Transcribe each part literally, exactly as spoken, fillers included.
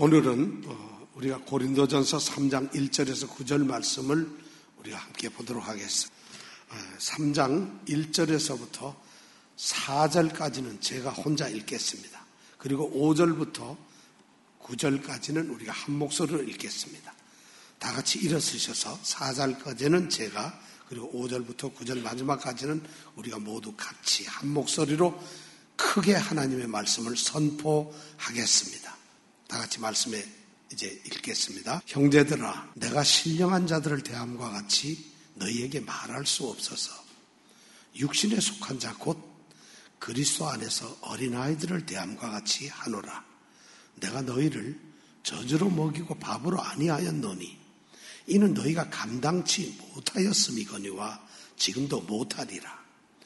오늘은 우리가 고린도전서 삼 장 일 절에서 구 절 말씀을 우리가 함께 보도록 하겠습니다. 삼 장 일 절에서부터 사 절까지는 제가 혼자 읽겠습니다. 그리고 오 절부터 구 절까지는 우리가 한 목소리로 읽겠습니다. 다 같이 일어서셔서 사 절까지는 제가, 그리고 오 절부터 구 절 마지막까지는 우리가 모두 같이 한 목소리로 크게 하나님의 말씀을 선포하겠습니다. 다 같이 말씀에 이제 읽겠습니다. 형제들아, 내가 신령한 자들을 대함과 같이 너희에게 말할 수 없어서 육신에 속한 자 곧 그리스도 안에서 어린아이들을 대함과 같이 하노라. 내가 너희를 저주로 먹이고 밥으로 아니하였노니 이는 너희가 감당치 못하였음이거니와 지금도 못하리라.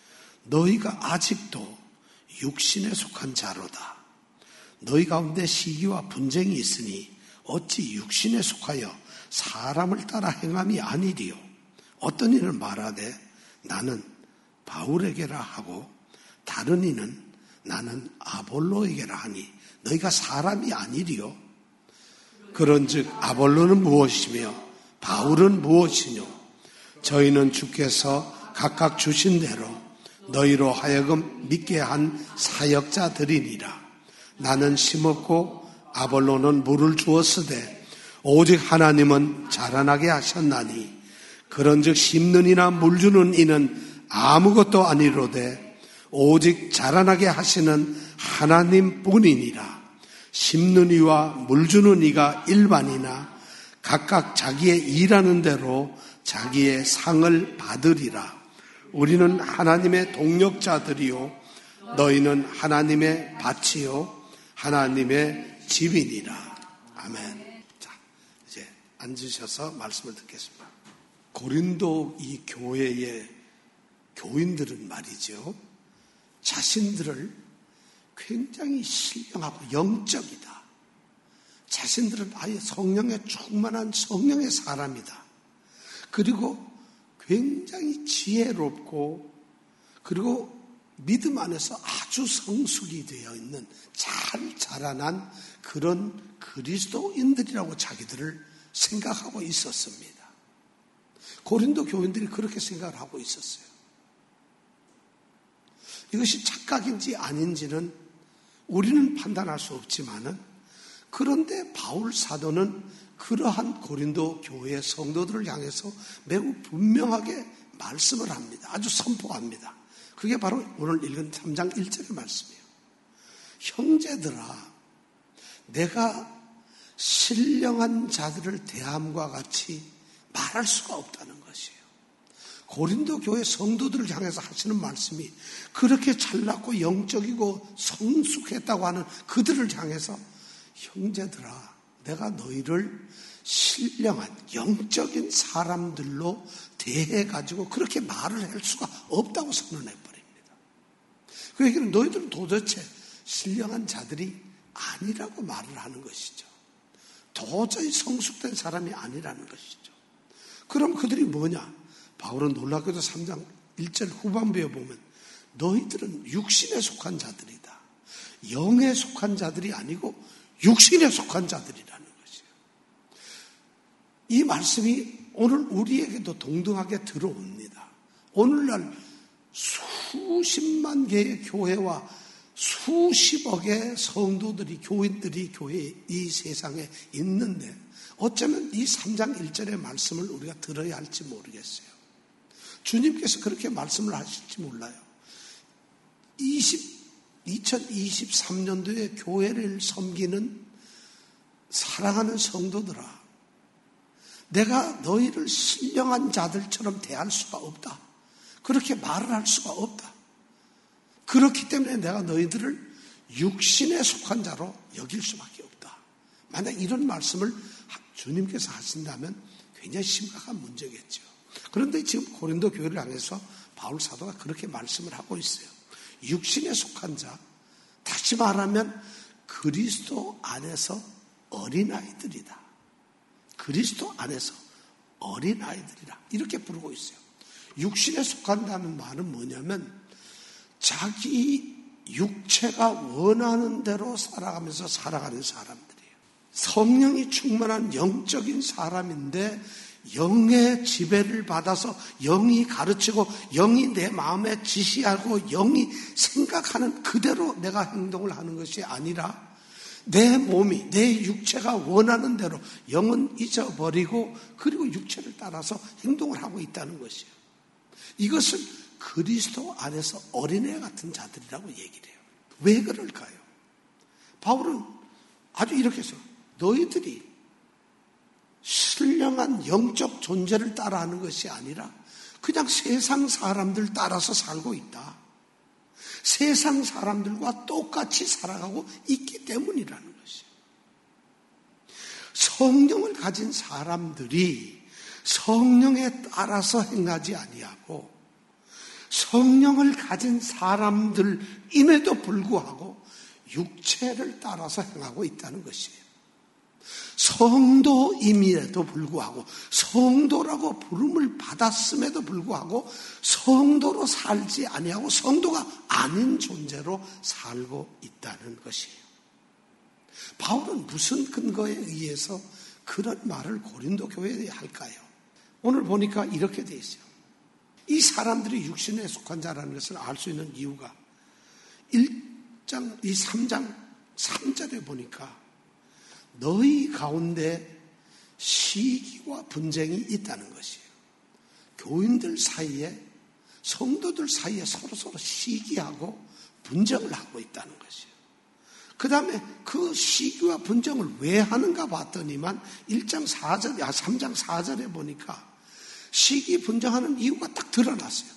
너희가 아직도 육신에 속한 자로다. 너희 가운데 시기와 분쟁이 있으니 어찌 육신에 속하여 사람을 따라 행함이 아니리요. 어떤 이는 말하되 나는 바울에게라 하고 다른 이는 나는 아볼로에게라 하니 너희가 사람이 아니리요. 그런즉 아볼로는 무엇이며 바울은 무엇이뇨. 저희는 주께서 각각 주신 대로 너희로 하여금 믿게 한 사역자들이니라. 나는 심었고 아볼로는 물을 주었으되 오직 하나님은 자라나게 하셨나니 그런즉 심는 이나 물 주는 이는 아무것도 아니로되 오직 자라나게 하시는 하나님뿐이니라. 심는 이와 물 주는 이가 일반이나 각각 자기의 일하는 대로 자기의 상을 받으리라. 우리는 하나님의 동력자들이요 너희는 하나님의 밭이요 하나님의 집이니라. 아멘. 자, 이제 앉으셔서 말씀을 듣겠습니다. 고린도 이 교회의 교인들은 말이죠, 자신들을 굉장히 신령하고 영적이다. 자신들은 아예 성령에 충만한 성령의 사람이다. 그리고 굉장히 지혜롭고 그리고 믿음 안에서 아주 성숙이 되어 있는 잘 자라난 그런 그리스도인들이라고 자기들을 생각하고 있었습니다. 고린도 교인들이 그렇게 생각을 하고 있었어요. 이것이 착각인지 아닌지는 우리는 판단할 수 없지만은, 그런데 바울 사도는 그러한 고린도 교회의 성도들을 향해서 매우 분명하게 말씀을 합니다. 아주 선포합니다. 그게 바로 오늘 읽은 삼 장 일 절의 말씀이에요. 형제들아, 내가 신령한 자들을 대함과 같이 말할 수가 없다는 것이에요. 고린도 교회 성도들을 향해서 하시는 말씀이 그렇게 잘났고 영적이고 성숙했다고 하는 그들을 향해서 형제들아, 내가 너희를 신령한 영적인 사람들로 대해가지고 그렇게 말을 할 수가 없다고 선언해버립니다. 그 얘기는 너희들은 도대체 신령한 자들이 아니라고 말을 하는 것이죠. 도저히 성숙된 사람이 아니라는 것이죠. 그럼 그들이 뭐냐? 바울은 놀랍게도 삼 장 일 절 후반부에 보면 너희들은 육신에 속한 자들이다. 영에 속한 자들이 아니고 육신에 속한 자들이라는 것이에요. 이 말씀이 오늘 우리에게도 동등하게 들어옵니다. 오늘날 수십만 개의 교회와 수십억의 성도들이, 교인들이 교회 이 세상에 있는데 어쩌면 이 삼 장 일 절의 말씀을 우리가 들어야 할지 모르겠어요. 주님께서 그렇게 말씀을 하실지 몰라요. 이천이십삼 년도에 교회를 섬기는 사랑하는 성도들아, 내가 너희를 신령한 자들처럼 대할 수가 없다. 그렇게 말을 할 수가 없다. 그렇기 때문에 내가 너희들을 육신에 속한 자로 여길 수밖에 없다. 만약 이런 말씀을 주님께서 하신다면 굉장히 심각한 문제겠죠. 그런데 지금 고린도 교회를 향해서 바울 사도가 그렇게 말씀을 하고 있어요. 육신에 속한 자, 다시 말하면 그리스도 안에서 어린아이들이다. 그리스도 안에서 어린아이들이라 이렇게 부르고 있어요. 육신에 속한다는 말은 뭐냐면 자기 육체가 원하는 대로 살아가면서 살아가는 사람들이에요. 성령이 충만한 영적인 사람인데 영의 지배를 받아서 영이 가르치고 영이 내 마음에 지시하고 영이 생각하는 그대로 내가 행동을 하는 것이 아니라 내 몸이, 내 육체가 원하는 대로 영은 잊어버리고 그리고 육체를 따라서 행동을 하고 있다는 것이에요. 이것은 그리스도 안에서 어린애 같은 자들이라고 얘기를 해요. 왜 그럴까요? 바울은 아주 이렇게 해서 너희들이 신령한 영적 존재를 따라하는 것이 아니라 그냥 세상 사람들 따라서 살고 있다. 세상 사람들과 똑같이 살아가고 있기 때문이라는 것이에요. 성령을 가진 사람들이 성령에 따라서 행하지 아니하고 성령을 가진 사람들임에도 불구하고 육체를 따라서 행하고 있다는 것이에요. 성도임에도 불구하고 성도라고 부름을 받았음에도 불구하고 성도로 살지 아니하고 성도가 아닌 존재로 살고 있다는 것이에요. 바울은 무슨 근거에 의해서 그런 말을 고린도 교회에 할까요? 오늘 보니까 이렇게 돼 있어요. 이 사람들이 육신에 속한 자라는 것을 알 수 있는 이유가 일 장, 이 삼 장 삼 절에 보니까 너희 가운데 시기와 분쟁이 있다는 것이에요. 교인들 사이에, 성도들 사이에 서로서로 시기하고 분쟁을 하고 있다는 것이에요. 그 다음에 그 시기와 분쟁을 왜 하는가 봤더니만 일 장 사 절, 아, 삼 장 사 절에 보니까 시기 분쟁하는 이유가 딱 드러났어요.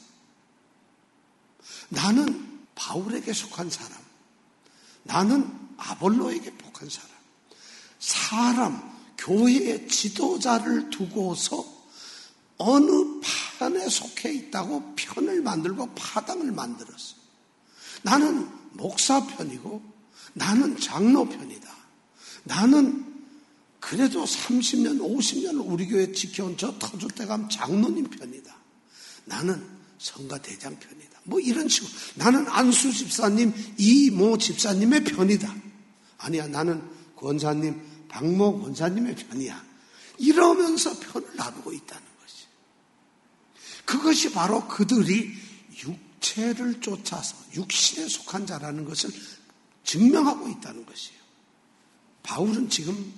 나는 바울에게 속한 사람, 나는 아볼로에게 속한 사람, 사람, 교회의 지도자를 두고서 어느 편에 속해 있다고 편을 만들고 파당을 만들었어. 나는 목사 편이고 나는 장로 편이다. 나는 그래도 삼십 년, 오십 년을 우리 교회 지켜온 저 터줏대감 장로님 편이다. 나는 성가대장 편이다. 뭐 이런 식으로. 나는 안수 집사님, 이모 집사님의 편이다. 아니야, 나는 권사님, 박모 권사님의 편이야. 이러면서 편을 나누고 있다는 것이. 그것이 바로 그들이 육체를 쫓아서 육신에 속한 자라는 것을 증명하고 있다는 것이에요. 바울은 지금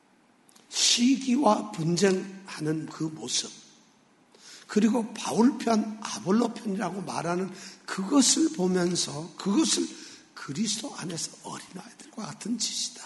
시기와 분쟁하는 그 모습, 그리고 바울 편, 아볼로 편이라고 말하는 그것을 보면서 그것을 그리스도 안에서 어린아이들과 같은 짓이다.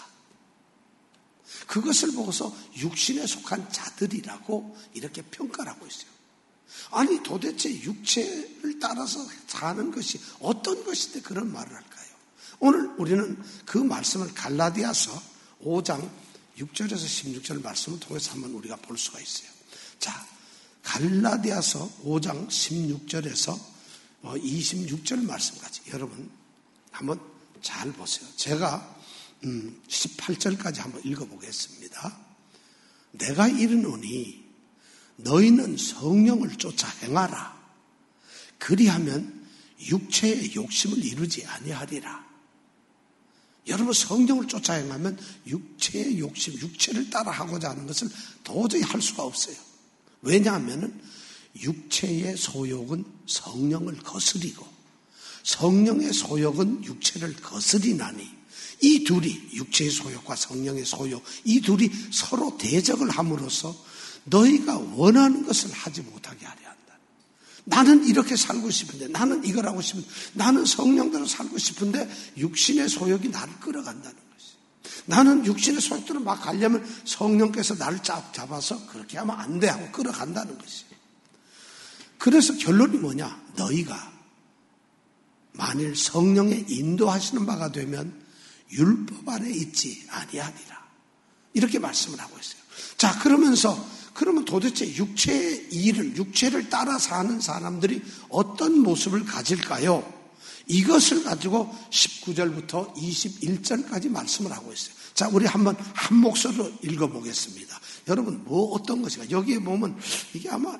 그것을 보고서 육신에 속한 자들이라고 이렇게 평가를 하고 있어요. 아니 도대체 육체를 따라서 사는 것이 어떤 것인데 그런 말을 할까요? 오늘 우리는 그 말씀을 갈라디아서 오 장 육 절에서 십육 절 말씀을 통해서 한번 우리가 볼 수가 있어요. 자, 갈라디아서 오 장 십육 절에서 이십육 절 말씀까지 여러분 한번 잘 보세요. 제가 음, 십팔 절까지 한번 읽어보겠습니다. 내가 이르노니 너희는 성령을 쫓아 행하라. 그리하면 육체의 욕심을 이루지 아니하리라. 여러분 성령을 쫓아 행하면 육체의 욕심, 육체를 따라하고자 하는 것을 도저히 할 수가 없어요. 왜냐하면 육체의 소욕은 성령을 거스리고 성령의 소욕은 육체를 거스리나니 이 둘이 육체의 소욕과 성령의 소욕 이 둘이 서로 대적을 함으로써 너희가 원하는 것을 하지 못하게 하려 한다. 나는 이렇게 살고 싶은데 나는 이걸 하고 싶은데 나는 성령대로 살고 싶은데 육신의 소욕이 나를 끌어간다는 것이. 나는 육신의 소욕대로 막 가려면 성령께서 나를 쫙 잡아서 그렇게 하면 안 돼 하고 끌어간다는 것이. 그래서 결론이 뭐냐? 너희가 만일 성령의 인도하시는 바가 되면 율법 안에 있지 아니하리라. 이렇게 말씀을 하고 있어요. 자, 그러면서 그러면 도대체 육체의 일을, 육체를 따라 사는 사람들이 어떤 모습을 가질까요? 이것을 가지고 십구 절부터 이십일 절까지 말씀을 하고 있어요. 자, 우리 한번 한 목소리로 읽어보겠습니다. 여러분, 뭐 어떤 것인가? 여기에 보면 이게 아마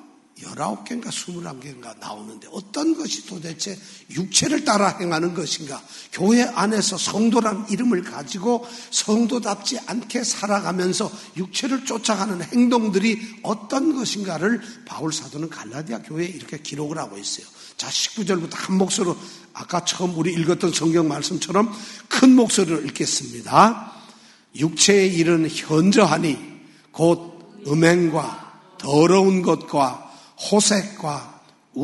열아홉 개인가 스물한 개인가 나오는데 어떤 것이 도대체 육체를 따라 행하는 것인가? 교회 안에서 성도란 이름을 가지고 성도답지 않게 살아가면서 육체를 쫓아가는 행동들이 어떤 것인가를 바울 사도는 갈라디아 교회에 이렇게 기록을 하고 있어요. 자, 십구 절부터 한 목소리로 아까 처음 우리 읽었던 성경 말씀처럼 큰 목소리로 읽겠습니다. 육체의 일은 현저하니 곧 음행과 더러운 것과 호색과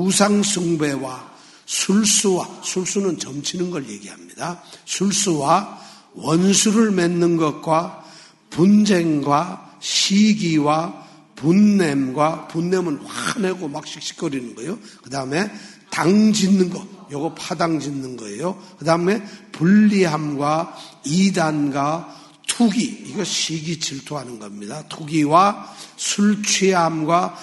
우상숭배와 술수와, 술수는 점치는 걸 얘기합니다. 술수와 원수를 맺는 것과 분쟁과 시기와 분냄과, 분냄은 화내고 막 씩씩거리는 거예요. 그 다음에 당 짓는 거, 요거 파당 짓는 거예요. 그 다음에 불리함과 이단과 투기, 이거 시기 질투하는 겁니다. 투기와 술 취함과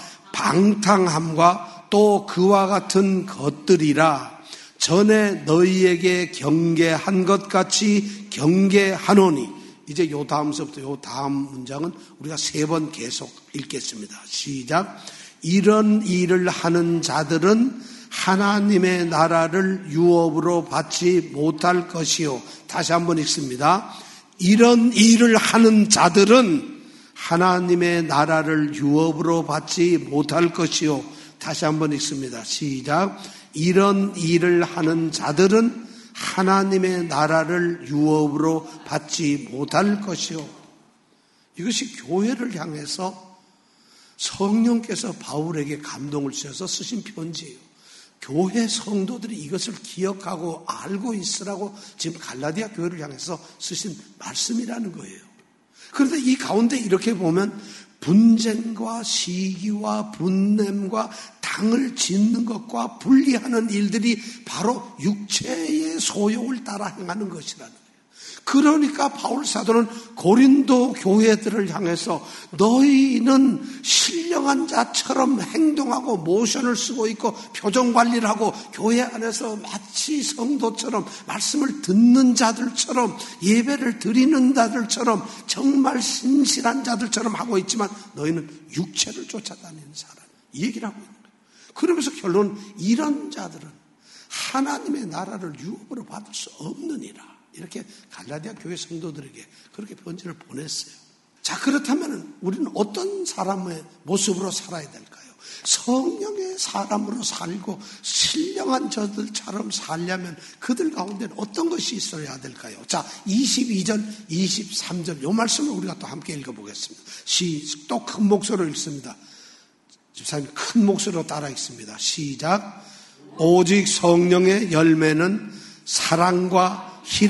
방탕함과 또 그와 같은 것들이라 전에 너희에게 경계한 것 같이 경계하노니. 이제 요 다음서부터 요 다음 문장은 우리가 세 번 계속 읽겠습니다. 시작. 이런 일을 하는 자들은 하나님의 나라를 유업으로 받지 못할 것이요. 다시 한번 읽습니다. 이런 일을 하는 자들은 하나님의 나라를 유업으로 받지 못할 것이요. 다시 한번 읽습니다. 시작. 이런 일을 하는 자들은 하나님의 나라를 유업으로 받지 못할 것이요. 이것이 교회를 향해서 성령께서 바울에게 감동을 주셔서 쓰신 편지예요. 교회 성도들이 이것을 기억하고 알고 있으라고 지금 갈라디아 교회를 향해서 쓰신 말씀이라는 거예요. 그런데 이 가운데 이렇게 보면 분쟁과 시기와 분냄과 당을 짓는 것과 분리하는 일들이 바로 육체의 소욕을 따라 행하는 것이라는 거예요. 그러니까 바울 사도는 고린도 교회들을 향해서 너희는 신령한 자처럼 행동하고 모션을 쓰고 있고 표정 관리를 하고 교회 안에서 마치 성도처럼 말씀을 듣는 자들처럼 예배를 드리는 자들처럼 정말 신실한 자들처럼 하고 있지만 너희는 육체를 쫓아다니는 사람, 이 얘기를 하고 있는 거예요. 그러면서 결론은 이런 자들은 하나님의 나라를 유업으로 받을 수 없느니라. 이렇게 갈라디아 교회 성도들에게 그렇게 편지를 보냈어요. 자, 그렇다면 우리는 어떤 사람의 모습으로 살아야 될까요? 성령의 사람으로 살고 신령한 저들처럼 살려면 그들 가운데는 어떤 것이 있어야 될까요? 자, 이십이 절, 이십삼 절 이 말씀을 우리가 또 함께 읽어보겠습니다. 시, 또 큰 목소리로 읽습니다. 집사님 큰 목소리로 따라 읽습니다. 시작. 오직 성령의 열매는 사랑과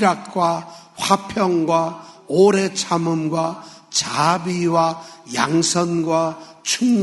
희락과 화평과 오래 참음과 자비와 양선과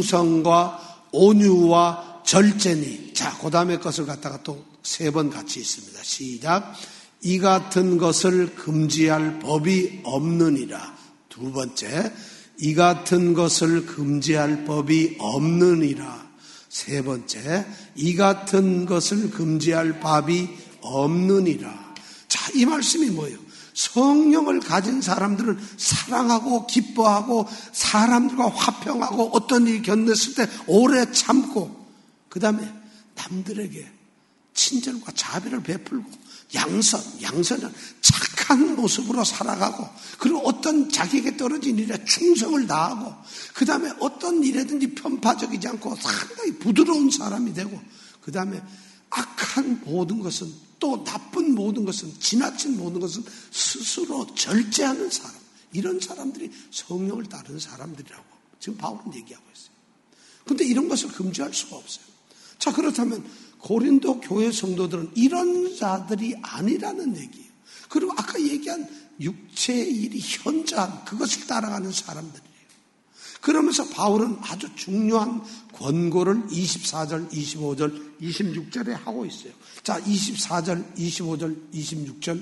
충성과 온유와 절제니. 자, 그 다음에 것을 갖다가 또 세 번 같이 있습니다. 시작. 이 같은 것을 금지할 법이 없느니라. 두 번째, 이 같은 것을 금지할 법이 없느니라. 세 번째, 이 같은 것을 금지할 법이 없느니라. 자, 이 말씀이 뭐예요? 성령을 가진 사람들은 사랑하고 기뻐하고 사람들과 화평하고 어떤 일이 견뎠을 때 오래 참고 그 다음에 남들에게 친절과 자비를 베풀고 양선, 양선은 착한 모습으로 살아가고 그리고 어떤 자기에게 떨어진 일에 충성을 다하고 그 다음에 어떤 일에든지 편파적이지 않고 상당히 부드러운 사람이 되고 그 다음에 악한 모든 것은 또 나쁜 모든 것은 지나친 모든 것은 스스로 절제하는 사람, 이런 사람들이 성령을 따르는 사람들이라고 지금 바울은 얘기하고 있어요. 그런데 이런 것을 금지할 수가 없어요. 자, 그렇다면 고린도 교회 성도들은 이런 자들이 아니라는 얘기예요. 그리고 아까 얘기한 육체의 일이 현저한 그것을 따라가는 사람들이에요. 그러면서 바울은 아주 중요한 권고를 이십사 절, 이십오 절, 이십육 절에 하고 있어요. 자, 이십사 절, 이십오 절, 이십육 절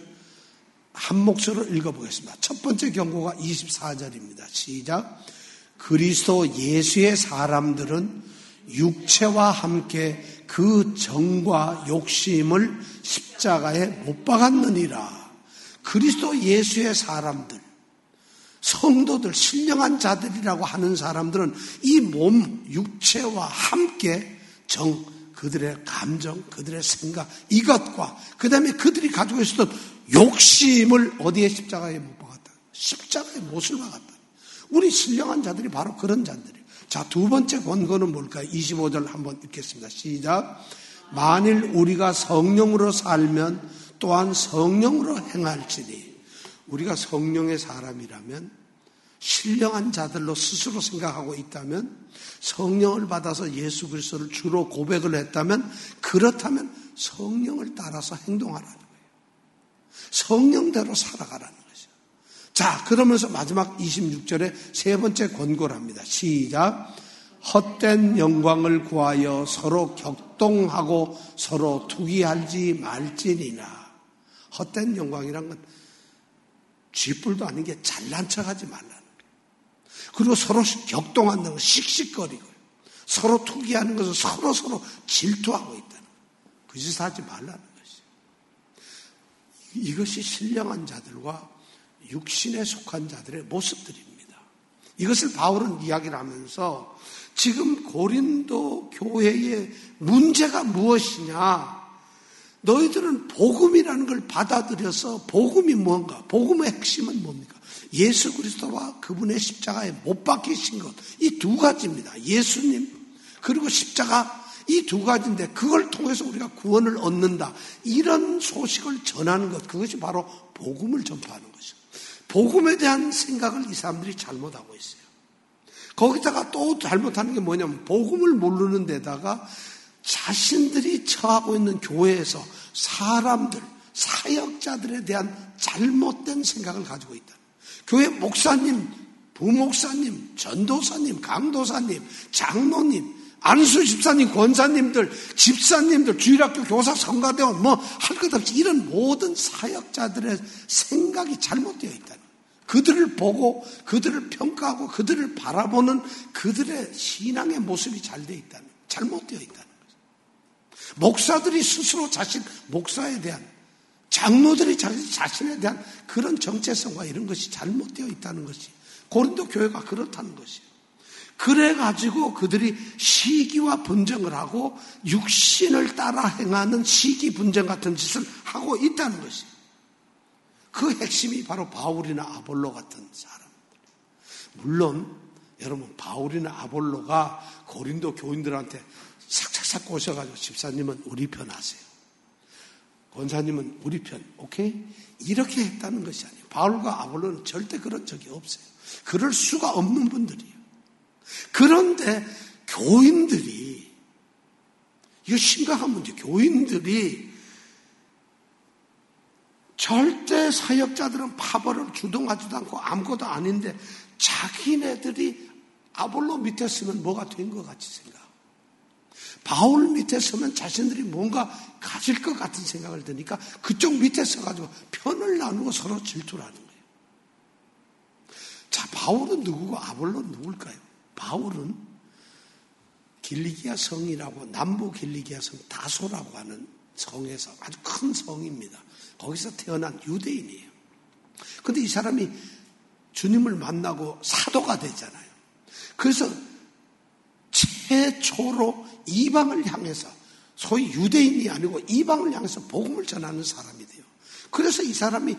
한 목소리로 읽어보겠습니다. 첫 번째 경고가 이십사 절입니다. 시작. 그리스도 예수의 사람들은 육체와 함께 그 정과 욕심을 십자가에 못 박았느니라. 그리스도 예수의 사람들, 성도들, 신령한 자들이라고 하는 사람들은 이 몸, 육체와 함께 정, 그들의 감정, 그들의 생각, 이것과 그 다음에 그들이 가지고 있었던 욕심을 어디에 십자가에 못 박았다. 십자가에 못을 박았다. 우리 신령한 자들이 바로 그런 자들이에요. 자, 두 번째 권고는 뭘까요? 이십오 절 한번 읽겠습니다. 시작. 만일 우리가 성령으로 살면 또한 성령으로 행할지니. 우리가 성령의 사람이라면, 신령한 자들로 스스로 생각하고 있다면, 성령을 받아서 예수 그리스도를 주로 고백을 했다면, 그렇다면 성령을 따라서 행동하라는 거예요. 성령대로 살아가라는 거죠. 자, 그러면서 마지막 이십육 절에 세 번째 권고를 합니다. 시작. 헛된 영광을 구하여 서로 격동하고 서로 투기하지 말지니라. 헛된 영광이란 건 쥐뿔도 아닌 게 잘난 척하지 말라는 거예요. 그리고 서로 격동한다는 건 씩씩거리고 서로 투기하는 것은 서로 서로 질투하고 있다는 거예요. 그 짓을 하지 말라는 것이에요. 이것이 신령한 자들과 육신에 속한 자들의 모습들입니다. 이것을 바울은 이야기를 하면서 지금 고린도 교회의 문제가 무엇이냐? 너희들은 복음이라는 걸 받아들여서 복음이 뭔가? 복음의 핵심은 뭡니까? 예수 그리스도와 그분의 십자가에 못 박히신 것. 이 두 가지입니다. 예수님 그리고 십자가 이 두 가지인데 그걸 통해서 우리가 구원을 얻는다. 이런 소식을 전하는 것. 그것이 바로 복음을 전파하는 것이죠. 복음에 대한 생각을 이 사람들이 잘못하고 있어요. 거기다가 또 잘못하는 게 뭐냐면 복음을 모르는 데다가 자신들이 처하고 있는 교회에서 사람들, 사역자들에 대한 잘못된 생각을 가지고 있다. 교회 목사님, 부목사님, 전도사님, 강도사님, 장로님, 안수 집사님, 권사님들, 집사님들, 주일학교 교사, 성가대원 뭐 할 것 없이 이런 모든 사역자들의 생각이 잘못되어 있다. 그들을 보고 그들을 평가하고 그들을 바라보는 그들의 신앙의 모습이 잘 되어 있다는, 잘못되어 있다는 거죠. 목사들이 스스로 자신, 목사에 대한, 장로들이 자신에 대한 그런 정체성과 이런 것이 잘못되어 있다는 것이 고린도 교회가 그렇다는 것이에요. 그래가지고 그들이 시기와 분쟁을 하고 육신을 따라 행하는 시기 분쟁 같은 짓을 하고 있다는 것이에요. 그 핵심이 바로 바울이나 아볼로 같은 사람들. 물론 여러분 바울이나 아볼로가 고린도 교인들한테 삭삭삭 꼬셔가지고 집사님은 우리 편 하세요. 권사님은 우리 편, 오케이? 이렇게 했다는 것이 아니에요. 바울과 아볼로는 절대 그런 적이 없어요. 그럴 수가 없는 분들이에요. 그런데 교인들이, 이거 심각한 문제, 교인들이 절대 사역자들은 파벌을 주동하지도 않고 아무것도 아닌데 자기네들이 아볼로 밑에 서면 뭐가 된 것 같이 생각. 바울 밑에 서면 자신들이 뭔가 가질 것 같은 생각을 드니까 그쪽 밑에 서가지고 편을 나누고 서로 질투를 하는 거예요. 자, 바울은 누구고 아볼로는 누굴까요? 바울은 길리기아 성이라고, 남부 길리기아 성 다소라고 하는 성에서 아주 큰 성입니다. 거기서 태어난 유대인이에요. 그런데 이 사람이 주님을 만나고 사도가 되잖아요. 그래서 최초로 이방을 향해서, 소위 유대인이 아니고 이방을 향해서 복음을 전하는 사람이 돼요. 그래서 이 사람이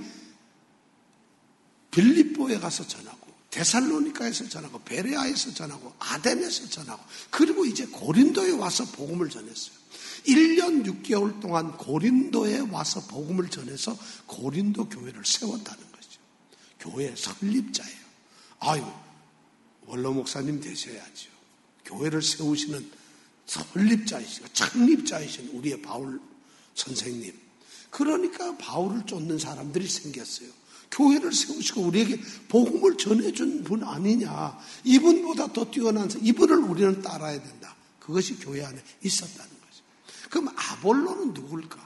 빌립보에 가서 전하고, 데살로니카에서 전하고, 베레아에서 전하고, 아덴에서 전하고, 그리고 이제 고린도에 와서 복음을 전했어요. 일 년 육 개월 동안 고린도에 와서 복음을 전해서 고린도 교회를 세웠다는 거죠. 교회 설립자예요. 아유, 원로 목사님 되셔야죠. 교회를 세우시는 설립자이시고 창립자이신 우리의 바울 선생님. 그러니까 바울을 쫓는 사람들이 생겼어요. 교회를 세우시고 우리에게 복음을 전해준 분 아니냐. 이분보다 더 뛰어난, 이분을 우리는 따라야 된다. 그것이 교회 안에 있었다는 거죠. 그럼 아볼로는 누굴까?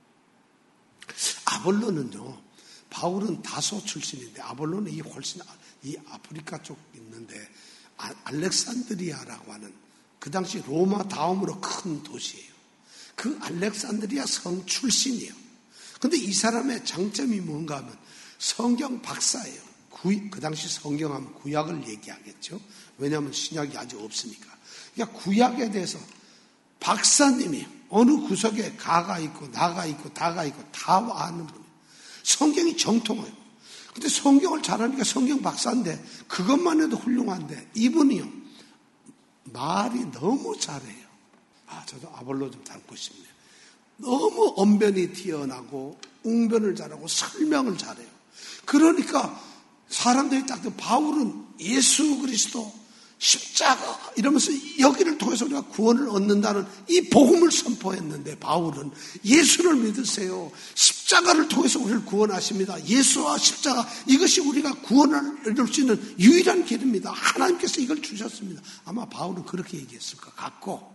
아볼로는요, 바울은 다소 출신인데 아볼로는 이 훨씬 이 아프리카 쪽 있는데 알렉산드리아라고 하는 그 당시 로마 다음으로 큰 도시예요. 그 알렉산드리아 성 출신이에요. 그런데 이 사람의 장점이 뭔가 하면 성경 박사예요. 구, 그 당시 성경하면 구약을 얘기하겠죠. 왜냐하면 신약이 아직 없으니까. 그러니까 구약에 대해서 박사님이 어느 구석에 가가 있고 나가 있고 다가 있고 다 아는 분이에요. 성경이 정통해요. 근데 성경을 잘하니까 성경 박사인데 그것만 해도 훌륭한데 이분이요. 말이 너무 잘해요. 아, 저도 아볼로 좀 닮고 싶네요. 너무 언변이 뛰어나고 웅변을 잘하고 설명을 잘해요. 그러니까 사람들이 딱 바울은 예수 그리스도 십자가 이러면서 여기를 통해서 우리가 구원을 얻는다는 이 복음을 선포했는데 바울은 예수를 믿으세요. 십자가를 통해서 우리를 구원하십니다. 예수와 십자가 이것이 우리가 구원을 얻을 수 있는 유일한 길입니다. 하나님께서 이걸 주셨습니다. 아마 바울은 그렇게 얘기했을 것 같고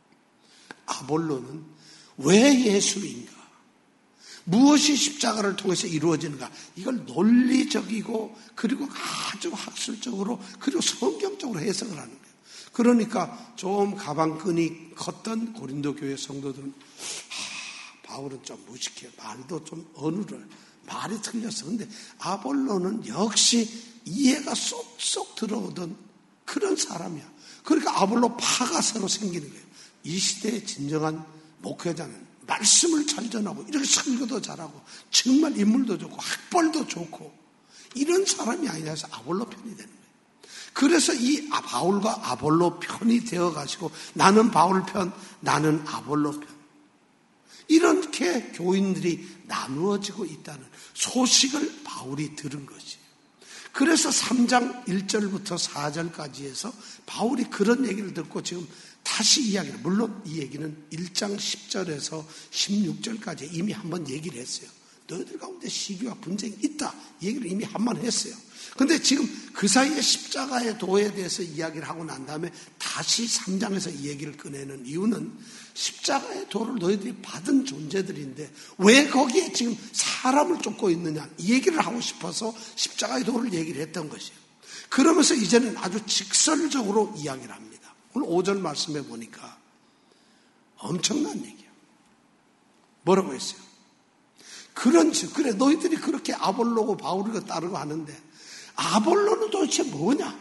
아볼로는 왜 예수인가? 무엇이 십자가를 통해서 이루어지는가? 이걸 논리적이고 그리고 아주 학술적으로 그리고 성경적으로 해석을 하는 거예요. 그러니까 좀 가방끈이 컸던 고린도 교회 성도들은 아, 바울은 좀 무식해. 말도 좀 어눌해. 말이 틀렸어. 근데 아볼로는 역시 이해가 쏙쏙 들어오던 그런 사람이야. 그러니까 아볼로 파가 새로 생기는 거예요. 이 시대의 진정한 목회자는 말씀을 잘 전하고 이렇게 설교도 잘하고 정말 인물도 좋고 학벌도 좋고 이런 사람이 아니라 해서 아볼로 편이 되는 거예요. 그래서 이 바울과 아볼로 편이 되어가지고 나는 바울 편, 나는 아볼로 편. 이렇게 교인들이 나누어지고 있다는 소식을 바울이 들은 것이에요. 그래서 삼 장 일 절부터 사 절까지 해서 바울이 그런 얘기를 듣고 지금 다시 이야기를, 물론 이 얘기는 일 장 십 절에서 십육 절까지 이미 한번 얘기를 했어요. 너희들 가운데 시기와 분쟁이 있다. 이 얘기를 이미 한 번 했어요. 근데 지금 그 사이에 십자가의 도에 대해서 이야기를 하고 난 다음에 다시 삼 장에서 이 얘기를 꺼내는 이유는 십자가의 도를 너희들이 받은 존재들인데 왜 거기에 지금 사람을 쫓고 있느냐 이 얘기를 하고 싶어서 십자가의 도를 얘기를 했던 것이에요. 그러면서 이제는 아주 직설적으로 이야기를 합니다. 오늘 오 절 말씀해 보니까 엄청난 얘기예요. 뭐라고 했어요? 그런즉 그래 너희들이 그렇게 아볼로고 바울이고 따르고 하는데 아볼로는 도대체 뭐냐?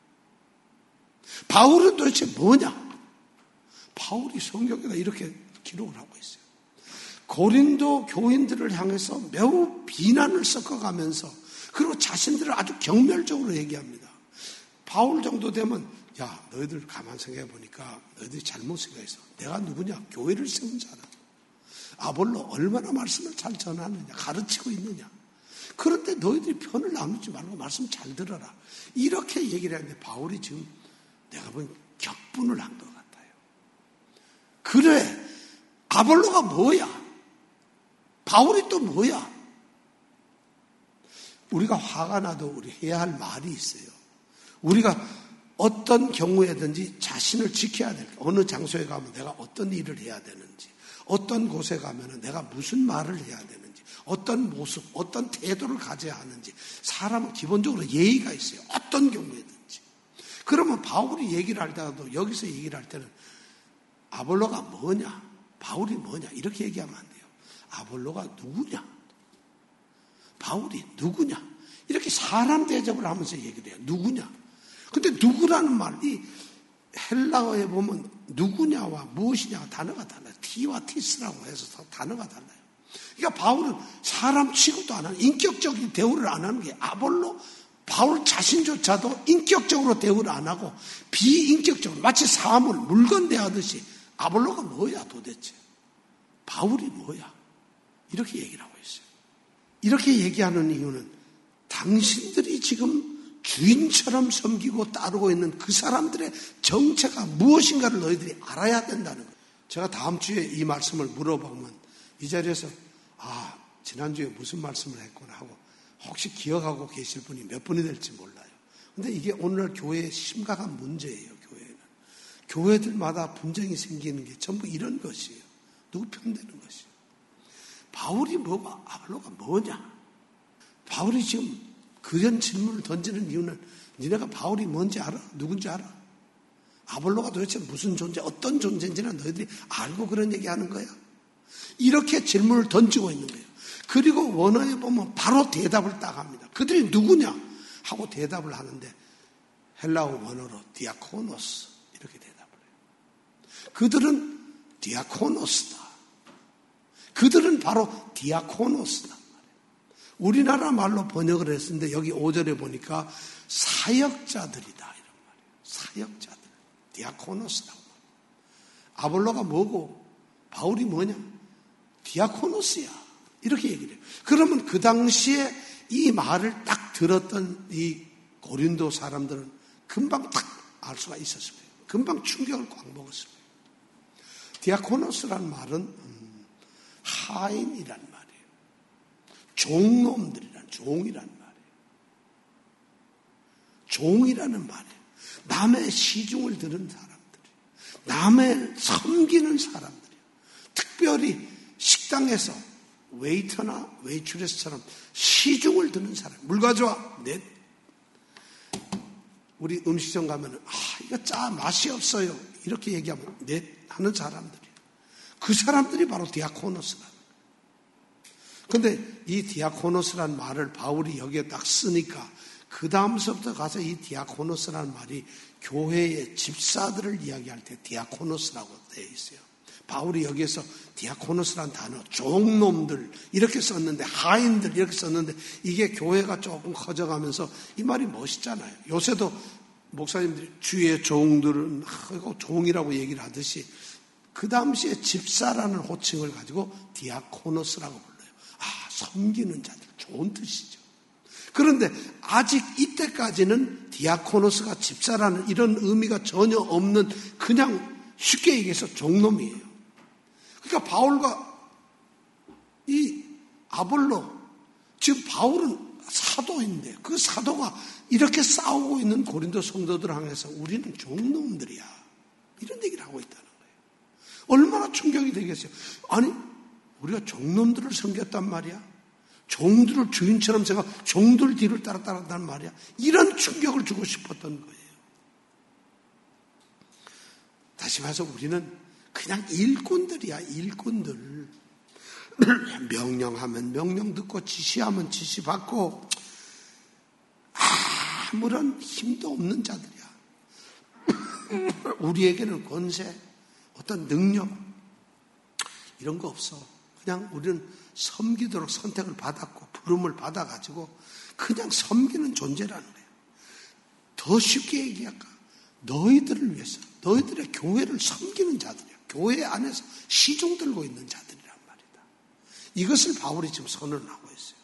바울은 도대체 뭐냐? 바울이 성경에다 이렇게 기록을 하고 있어요. 고린도 교인들을 향해서 매우 비난을 섞어가면서 그리고 자신들을 아주 경멸적으로 얘기합니다. 바울 정도 되면 야 너희들 가만 생각해 보니까 너희들이 잘못 생각했어. 내가 누구냐? 교회를 세운 자라. 아볼로 얼마나 말씀을 잘 전하느냐 가르치고 있느냐. 그런데 너희들이 편을 나누지 말고 말씀 잘 들어라. 이렇게 얘기를 하는데 바울이 지금 내가 보기엔 격분을 한 것 같아요. 그래 아볼로가 뭐야? 바울이 또 뭐야? 우리가 화가 나도 우리 해야 할 말이 있어요. 우리가 어떤 경우에든지 자신을 지켜야 될 어느 장소에 가면 내가 어떤 일을 해야 되는지 어떤 곳에 가면 내가 무슨 말을 해야 되는지 어떤 모습, 어떤 태도를 가져야 하는지 사람은 기본적으로 예의가 있어요. 어떤 경우에든지. 그러면 바울이 얘기를 할 때도 여기서 얘기를 할 때는 아볼로가 뭐냐? 바울이 뭐냐? 이렇게 얘기하면 안 돼요. 아볼로가 누구냐? 바울이 누구냐? 이렇게 사람 대접을 하면서 얘기를 해요. 누구냐? 근데 누구라는 말이 헬라어에 보면 누구냐와 무엇이냐가 단어가 달라요. 티와 티스라고 해서 단어가 달라요. 그러니까 바울은 사람 취급도 안 하는 인격적인 대우를 안 하는 게 아볼로 바울 자신조차도 인격적으로 대우를 안 하고 비인격적으로 마치 사물 물건 대하듯이 아볼로가 뭐야 도대체 바울이 뭐야 이렇게 얘기를 하고 있어요. 이렇게 얘기하는 이유는 당신들이 지금 주인처럼 섬기고 따르고 있는 그 사람들의 정체가 무엇인가를 너희들이 알아야 된다는 거예요. 제가 다음 주에 이 말씀을 물어보면 이 자리에서 아 지난주에 무슨 말씀을 했구나 하고 혹시 기억하고 계실 분이 몇 분이 될지 몰라요. 근데 이게 오늘날 교회의 심각한 문제예요. 교회는. 교회들마다 분쟁이 생기는 게 전부 이런 것이에요. 누구 편되는 것이에요. 바울이 뭐고 아볼로가 뭐냐. 바울이 지금 그런 질문을 던지는 이유는 니네가 바울이 뭔지 알아? 누군지 알아? 아볼로가 도대체 무슨 존재, 어떤 존재인지는 너희들이 알고 그런 얘기하는 거야? 이렇게 질문을 던지고 있는 거예요. 그리고 원어에 보면 바로 대답을 딱 합니다. 그들이 누구냐? 하고 대답을 하는데 헬라어 원어로 디아코노스 이렇게 대답을 해요. 그들은 디아코노스다. 그들은 바로 디아코노스다. 우리나라 말로 번역을 했는데 여기 오 절에 보니까 사역자들이다 이런 말이에요. 사역자들. 디아코노스라고. 아볼로가 뭐고 바울이 뭐냐? 디아코노스야. 이렇게 얘기를 해요. 그러면 그 당시에 이 말을 딱 들었던 이 고린도 사람들은 금방 딱 알 수가 있었을 거예요. 금방 충격을 꽉 먹었을 거예요. 디아코노스란 말은 음, 하인이란 말이에요. 종놈들이란, 종이란 말이에요. 종이라는 말이에요. 남의 시중을 들은 사람들이, 남의 섬기는 사람들이에요. 특별히 식당에서 웨이터나 웨이트레스처럼 시중을 드는 사람. 물 가져와. 네. 우리 음식점 가면은 아 이거 짜 맛이 없어요. 이렇게 얘기하면 네 하는 사람들이에요. 그 사람들이 바로 디아코노스라는 거예요. 그런데 이 디아코노스라는 말을 바울이 여기에 딱 쓰니까 그 다음서부터 가서 이 디아코노스라는 말이 교회의 집사들을 이야기할 때 디아코노스라고 되어 있어요. 바울이 여기에서 디아코노스라는 단어, 종놈들 이렇게 썼는데 하인들 이렇게 썼는데 이게 교회가 조금 커져가면서 이 말이 멋있잖아요. 요새도 목사님들이 주의 종들은 종이라고 얘기를 하듯이 그 당시에 집사라는 호칭을 가지고 디아코노스라고 불러요. 아, 섬기는 자들, 좋은 뜻이죠. 그런데 아직 이때까지는 디아코노스가 집사라는 이런 의미가 전혀 없는 그냥 쉽게 얘기해서 종놈이에요. 그러니까 바울과 이 아볼로, 지금 바울은 사도인데 그 사도가 이렇게 싸우고 있는 고린도 성도들 향해서 우리는 종놈들이야. 이런 얘기를 하고 있다는 거예요. 얼마나 충격이 되겠어요. 아니, 우리가 종놈들을 섬겼단 말이야. 종들을 주인처럼 생각, 종들 뒤를 따라 따랐단 말이야. 이런 충격을 주고 싶었던 거예요. 다시 말해서 우리는 그냥 일꾼들이야, 일꾼들. 명령하면 명령 듣고 지시하면 지시 받고 아무런 힘도 없는 자들이야. 우리에게는 권세, 어떤 능력 이런 거 없어. 그냥 우리는 섬기도록 선택을 받았고 부름을 받아가지고 그냥 섬기는 존재라는 거예요. 더 쉽게 얘기할까? 너희들을 위해서, 너희들의 교회를 섬기는 자들이야. 교회 안에서 시중 들고 있는 자들이란 말이다. 이것을 바울이 지금 선언하고 있어요.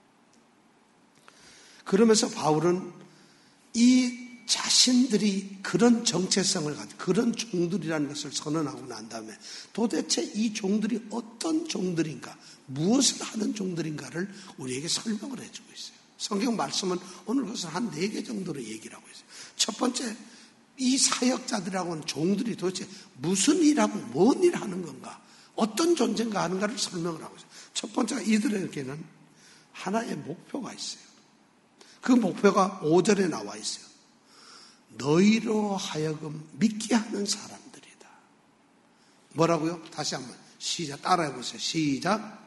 그러면서 바울은 이 자신들이 그런 정체성을 가지고 그런 종들이라는 것을 선언하고 난 다음에 도대체 이 종들이 어떤 종들인가, 무엇을 하는 종들인가를 우리에게 설명을 해주고 있어요. 성경 말씀은 오늘 그것을 한 네 개 정도로 얘기를 하고 있어요. 첫 번째, 이 사역자들하고는 종들이 도대체 무슨 일하고 뭔 일을 하는 건가, 어떤 존재인가 하는가를 설명을 하고 있어요. 첫 번째가 이들에게는 하나의 목표가 있어요. 그 목표가 오 절에 나와 있어요. 너희로 하여금 믿게 하는 사람들이다. 뭐라고요? 다시 한번 시작, 따라해 보세요. 시작.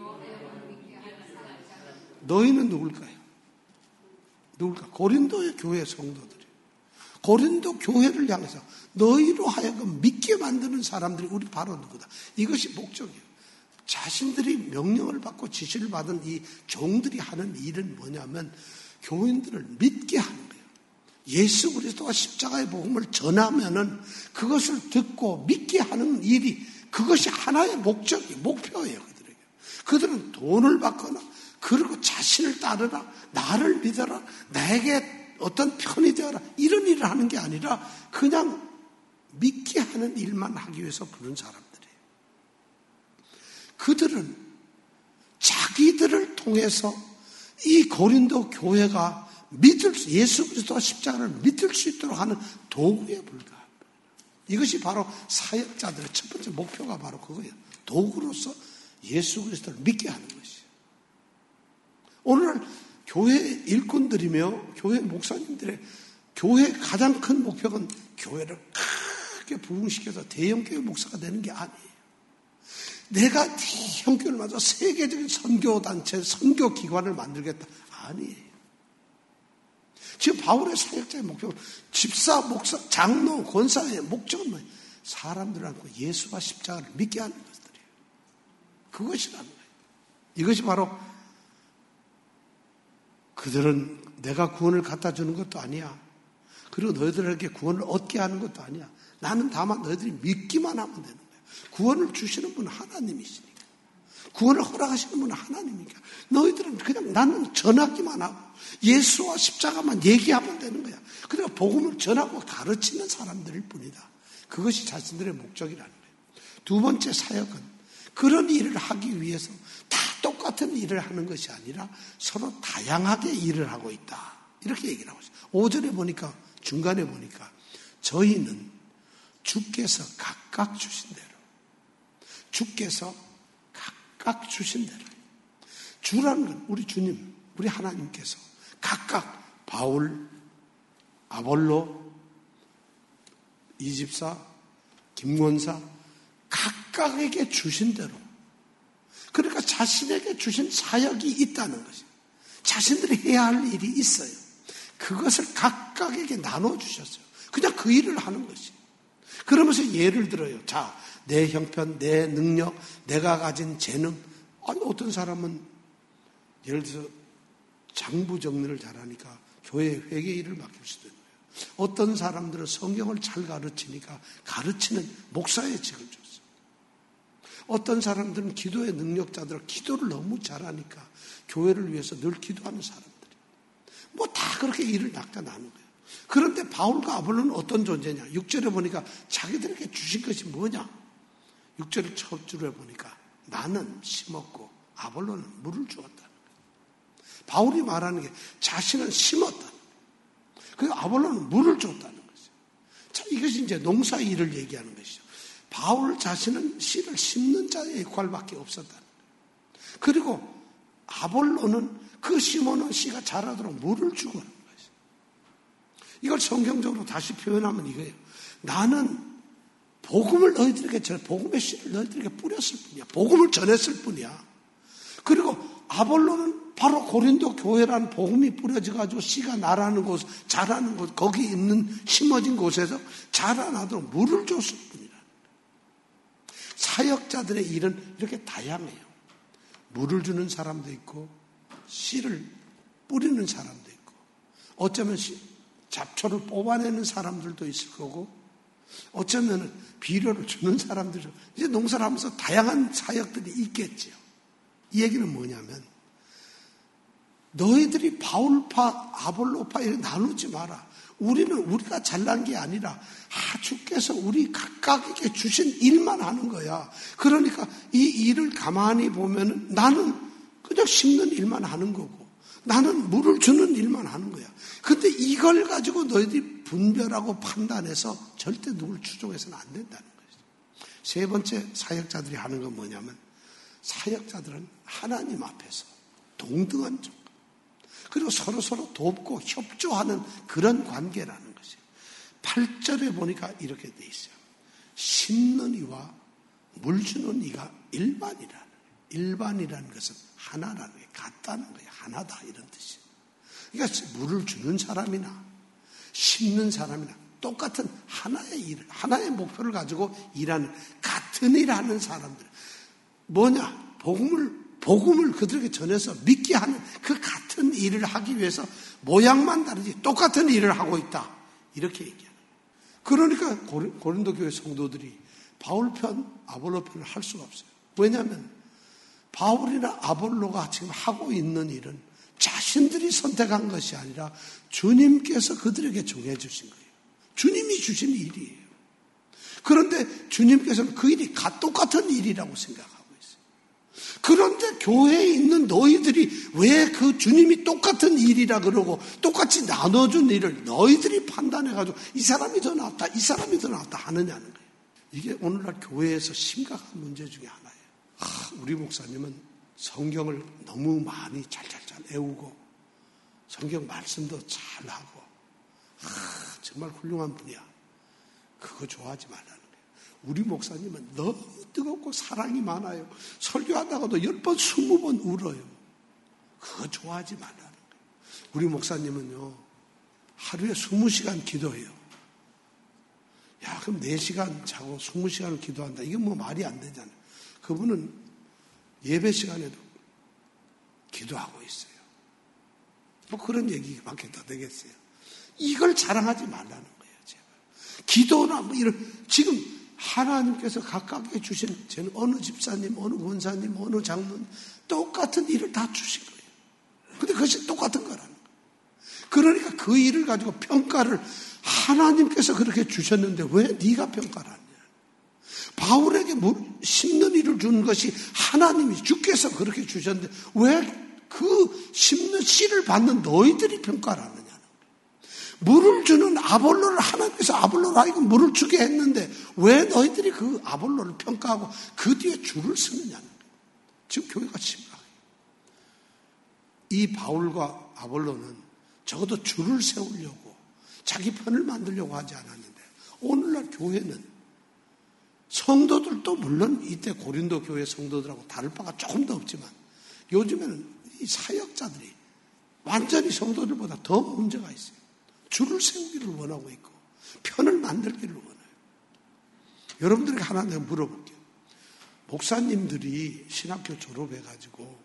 너희는 누굴까요? 누굴까? 고린도의 교회 성도들이에요. 고린도 교회를 향해서 너희로 하여금 믿게 만드는 사람들이 우리 바로 누구다. 이것이 목적이에요. 자신들이 명령을 받고 지시를 받은 이 종들이 하는 일은 뭐냐면 교인들을 믿게 하는 거예요. 예수 그리스도가 십자가의 복음을 전하면은 그것을 듣고 믿게 하는 일이, 그것이 하나의 목적이, 목표예요. 그들에게. 그들은 돈을 받거나 그리고 자신을 따르라, 나를 믿어라, 나에게 어떤 편이 되어라, 이런 일을 하는 게 아니라 그냥 믿게 하는 일만 하기 위해서 부른 사람들이에요. 그들은 자기들을 통해서 이 고린도 교회가 믿을 수, 예수 그리스도가 십자가를 믿을 수 있도록 하는 도구에 불과합니다. 이것이 바로 사역자들의 첫 번째 목표가 바로 그거예요. 도구로서 예수 그리스도를 믿게 하는 것이에요. 오늘날 교회 일꾼들이며 교회 목사님들의 교회의 가장 큰 목표는 교회를 크게 부흥시켜서 대형교회 목사가 되는 게 아니에요. 내가 대형교회를 만들어 세계적인 선교단체, 선교기관을 만들겠다. 아니에요. 지금 바울의 사역자의 목적은 집사, 목사, 장로, 권사의 목적은 뭐예요? 사람들을 안고 예수와 십자가를 믿게 하는 것들이에요. 그것이라는 거예요. 이것이 바로 그들은 내가 구원을 갖다 주는 것도 아니야. 그리고 너희들에게 구원을 얻게 하는 것도 아니야. 나는 다만 너희들이 믿기만 하면 되는 거야. 구원을 주시는 분은 하나님이시니까. 구원을 허락하시는 분은 하나님이니까. 너희들은 그냥 나는 전하기만 하고 예수와 십자가만 얘기하면 되는 거야. 그러니까 복음을 전하고 가르치는 사람들일 뿐이다. 그것이 자신들의 목적이라는 거예요. 두 번째 사역은 그런 일을 하기 위해서 다 똑같은 일을 하는 것이 아니라 서로 다양하게 일을 하고 있다. 이렇게 얘기를 하고 있어요. 오 절에 보니까 중간에 보니까 저희는 주께서 각각 주신 대로 주께서 각각 주신 대로 주라는 건 우리 주님, 우리 하나님께서 각각 바울, 아볼로, 이집사, 김권사 각각에게 주신 대로 그러니까 자신에게 주신 사역이 있다는 것이에요. 자신들이 해야 할 일이 있어요. 그것을 각각에게 나눠주셨어요. 그냥 그 일을 하는 것이에요. 그러면서 예를 들어요. 자, 내 형편, 내 능력, 내가 가진 재능. 아니, 어떤 사람은 예를 들어서 장부 정리를 잘하니까 교회 회계 일을 맡길 수도 있는 거예요. 어떤 사람들은 성경을 잘 가르치니까 가르치는 목사의 직을 줬어요. 어떤 사람들은 기도의 능력자들, 기도를 너무 잘하니까 교회를 위해서 늘 기도하는 사람들이. 뭐 다 그렇게 일을 낚아 나눈 거예요. 그런데 바울과 아볼로는 어떤 존재냐? 육 절에 보니까 자기들에게 주신 것이 뭐냐? 육 절 첫 줄에 보니까 나는 심었고 아볼로는 물을 주었다는 거예요. 바울이 말하는 게 자신은 심었다는 거예요. 그리고 아볼로는 물을 줬다는 거죠. 자, 이것이 이제 농사 일을 얘기하는 것이죠. 바울 자신은 씨를 심는 자의 역할밖에 없었다는 거예요. 그리고 아볼로는 그 심어놓은 씨가 자라도록 물을 주고 하는 거죠. 이걸 성경적으로 다시 표현하면 이거예요. 나는 복음을 너희들에게 전, 복음의 씨를 너희들에게 뿌렸을 뿐이야. 복음을 전했을 뿐이야. 그리고 아볼로는 바로 고린도 교회라는 복음이 뿌려져가지고 씨가 나라는 곳, 자라는 곳, 거기 있는 심어진 곳에서 자라나도록 물을 줬을 뿐이라. 사역자들의 일은 이렇게 다양해요. 물을 주는 사람도 있고 씨를 뿌리는 사람도 있고 어쩌면 잡초를 뽑아내는 사람들도 있을 거고 어쩌면 비료를 주는 사람들도 이제 농사를 하면서 다양한 사역들이 있겠지요. 이 얘기는 뭐냐면 너희들이 바울파, 아볼로파 이렇게 나누지 마라. 우리는 우리가 잘난 게 아니라 아, 주께서 우리 각각에게 주신 일만 하는 거야. 그러니까 이 일을 가만히 보면 나는 그냥 심는 일만 하는 거고 나는 물을 주는 일만 하는 거야. 근데 이걸 가지고 너희들이 분별하고 판단해서 절대 누굴 추종해서는 안 된다는 거죠. 세 번째 사역자들이 하는 건 뭐냐면 사역자들은 하나님 앞에서 동등한 종 그리고 서로서로 돕고 협조하는 그런 관계라는 것이에요. 팔 절에 보니까 이렇게 돼 있어요. 심는 이와 물 주는 이가 일반이라는 거예요. 일반이라는 것은 하나라는 거예요. 같다는 거예요. 하나다 이런 뜻이에요. 그러니까 물을 주는 사람이나 심는 사람이나 똑같은 하나의 일을, 하나의 목표를 가지고 일하는 같은 일을 하는 사람들. 뭐냐? 복음을 복음을 그들에게 전해서 믿게 하는 그 같은 일을 하기 위해서 모양만 다르지 똑같은 일을 하고 있다. 이렇게 얘기하는 거예요. 그러니까 고린도 교회 성도들이 바울 편, 아볼로 편을 할 수가 없어요. 왜냐하면 바울이나 아볼로가 지금 하고 있는 일은 자신들이 선택한 것이 아니라 주님께서 그들에게 정해 주신 거예요. 주님이 주신 일이에요. 그런데 주님께서는 그 일이 똑같은 일이라고 생각합니다. 그런데 교회에 있는 너희들이 왜 그 주님이 똑같은 일이라 그러고 똑같이 나눠준 일을 너희들이 판단해가지고 이 사람이 더 낫다, 이 사람이 더 낫다 하느냐는 거예요. 이게 오늘날 교회에서 심각한 문제 중에 하나예요. 아, 우리 목사님은 성경을 너무 많이 잘잘잘 외우고 성경 말씀도 잘하고 아, 정말 훌륭한 분이야. 그거 좋아하지 말라는 거예요. 우리 목사님은 너무 뜨겁고 사랑이 많아요. 설교하다가도 열 번, 스무 번 울어요. 그거 좋아하지 말라는 거예요. 우리 목사님은요, 하루에 이십 시간 기도해요. 야, 그럼 네 시간 자고 이십 시간을 기도한다. 이게 뭐 말이 안 되잖아요. 그분은 예배 시간에도 기도하고 있어요. 뭐 그런 얘기밖에 더 되겠어요. 이걸 자랑하지 말라는 거예요, 제발. 기도나 뭐 이런, 지금 하나님께서 각각에 주신, 저는 어느 집사님, 어느 권사님, 어느 장로님, 똑같은 일을 다 주신 거예요. 근데 그것이 똑같은 거라는 거예요. 그러니까 그 일을 가지고 평가를 하나님께서 그렇게 주셨는데 왜 네가 평가를 하냐. 바울에게 심는 일을 준 것이 하나님이 주께서 그렇게 주셨는데 왜 그 심는 씨를 받는 너희들이 평가를 하느냐는 거예요. 물을 주는 아볼로를 하나님께서 아볼로로 하여금 물을 주게 했는데 왜 너희들이 그 아볼로를 평가하고 그 뒤에 줄을 서느냐는 거예요. 지금 교회가 심각해요. 이 바울과 아볼로는 적어도 줄을 세우려고 자기 편을 만들려고 하지 않았는데 오늘날 교회는 성도들도 물론 이때 고린도 교회 성도들하고 다를 바가 조금 더 없지만 요즘에는 이 사역자들이 완전히 성도들보다 더 문제가 있어요. 줄을 세우기를 원하고 있고 편을 만들기를 원해요. 여러분들에게 하나 내가 물어볼게요. 목사님들이 신학교 졸업해가지고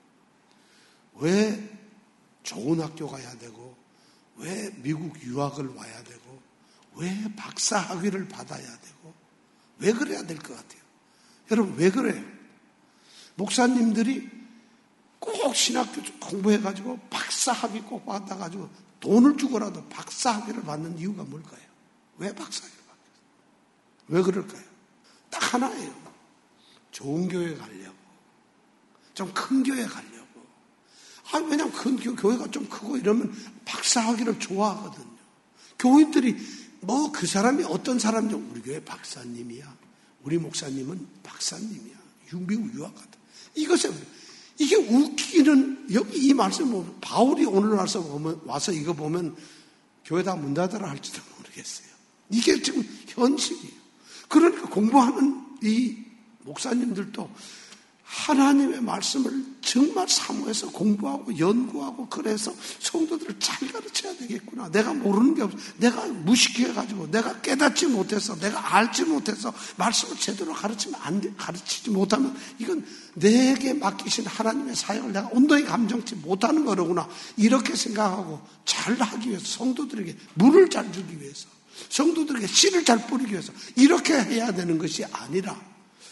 왜 좋은 학교 가야 되고 왜 미국 유학을 와야 되고 왜 박사 학위를 받아야 되고 왜 그래야 될 것 같아요? 여러분 왜 그래요? 목사님들이 꼭 신학교 공부해가지고 박사 학위 꼭 받아가지고 돈을 주고라도 박사 학위를 받는 이유가 뭘까요? 왜 박사 학위를 받겠어요? 왜 그럴까요? 딱 하나예요. 좋은 교회 가려고. 좀 큰 교회 가려고. 아, 왜냐면 큰 교, 교회가 좀 크고 이러면 박사 학위를 좋아하거든요. 교인들이 뭐 그 사람이 어떤 사람인지 우리 교회 박사님이야. 우리 목사님은 박사님이야. 미국 유학 갔다. 이것에 이게 웃기는 여기 이 말씀 보면 바울이 오늘 와서 보면 와서 이거 보면 교회 다 문 닫아라 할지도 모르겠어요. 이게 지금 현실이에요. 그러니까 공부하는 이 목사님들도 하나님의 말씀을 정말 사모해서 공부하고 연구하고 그래서 성도들을 잘 가르쳐야 되겠구나. 내가 모르는 게 없어. 내가 무식해가지고 내가 깨닫지 못해서 내가 알지 못해서 말씀을 제대로 가르치면 안 돼. 가르치지 못하면 이건 내게 맡기신 하나님의 사역을 내가 온전히 감정치 못하는 거로구나. 이렇게 생각하고 잘하기 위해서 성도들에게 물을 잘 주기 위해서 성도들에게 씨를 잘 뿌리기 위해서 이렇게 해야 되는 것이 아니라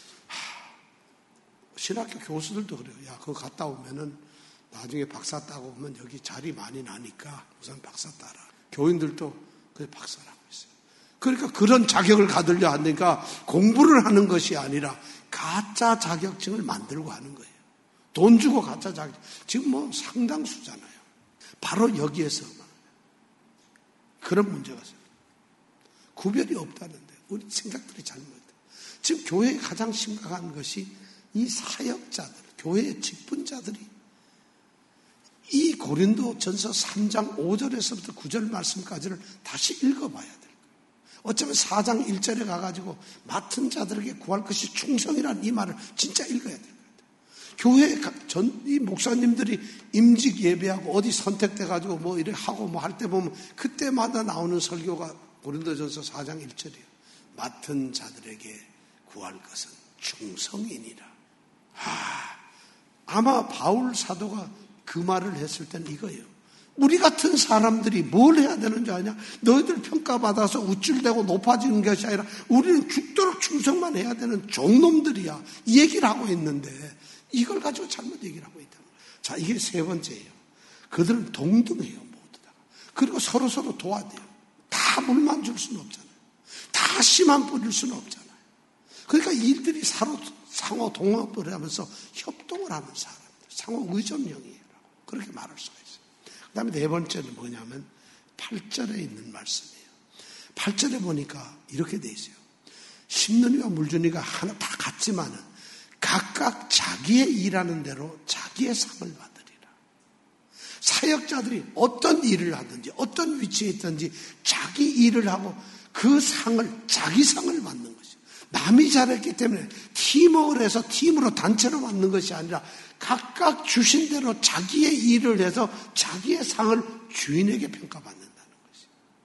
신학교 교수들도 그래요. 야, 그거 갔다 오면은 나중에 박사 따고 오면 여기 자리 많이 나니까 우선 박사 따라. 교인들도 그 박사라고 있어요. 그러니까 그런 자격을 가지려 하니까 공부를 하는 것이 아니라 가짜 자격증을 만들고 하는 거예요. 돈 주고 가짜 자격증. 지금 뭐 상당수잖아요. 바로 여기에서 그런 문제가 있어요. 구별이 없다는데 우리 생각들이 잘못돼요. 지금 교회에 가장 심각한 것이 이 사역자들, 교회의 직분자들이 이 고린도 전서 삼 장 오 절에서부터 구 절 말씀까지를 다시 읽어봐야 될 거예요. 어쩌면 사 장 일 절에 가가지고 맡은 자들에게 구할 것이 충성이라는 이 말을 진짜 읽어야 될 거예요. 교회 전, 이 목사님들이 임직 예배하고 어디 선택돼가지고 뭐 이렇게 하고 뭐 할 때 보면 그때마다 나오는 설교가 고린도 전서 사 장 일 절이에요. 맡은 자들에게 구할 것은 충성이니라. 아, 아마 바울 사도가 그 말을 했을 때는 이거예요. 우리 같은 사람들이 뭘 해야 되는 줄 아냐? 너희들 평가받아서 우쭐대고 높아지는 것이 아니라 우리는 죽도록 충성만 해야 되는 종놈들이야. 이 얘기를 하고 있는데 이걸 가지고 잘못 얘기를 하고 있다. 자, 이게 세 번째예요. 그들은 동등해요, 모두 다. 그리고 서로 서로 도와줘요. 다 물만 줄 수는 없잖아요. 다 씨만 뿌릴 수는 없잖아요. 그러니까 이들이 서로 상호 동업을 하면서 협동을 하는 사람들, 상호 의존형이라고 그렇게 말할 수가 있어요. 그 다음에 네 번째는 뭐냐면 팔 절에 있는 말씀이에요. 팔 절에 보니까 이렇게 돼 있어요. 심는 이와 물 주는 이가 하나 다 같지만은 각각 자기의 일하는 대로 자기의 상을 받으리라. 사역자들이 어떤 일을 하든지 어떤 위치에 있든지 자기 일을 하고 그 상을 자기 상을 받는 것이에요. 남이 잘했기 때문에 팀워크를 해서 팀으로 단체로 받는 것이 아니라 각각 주신 대로 자기의 일을 해서 자기의 상을 주인에게 평가받는다는 것이에요.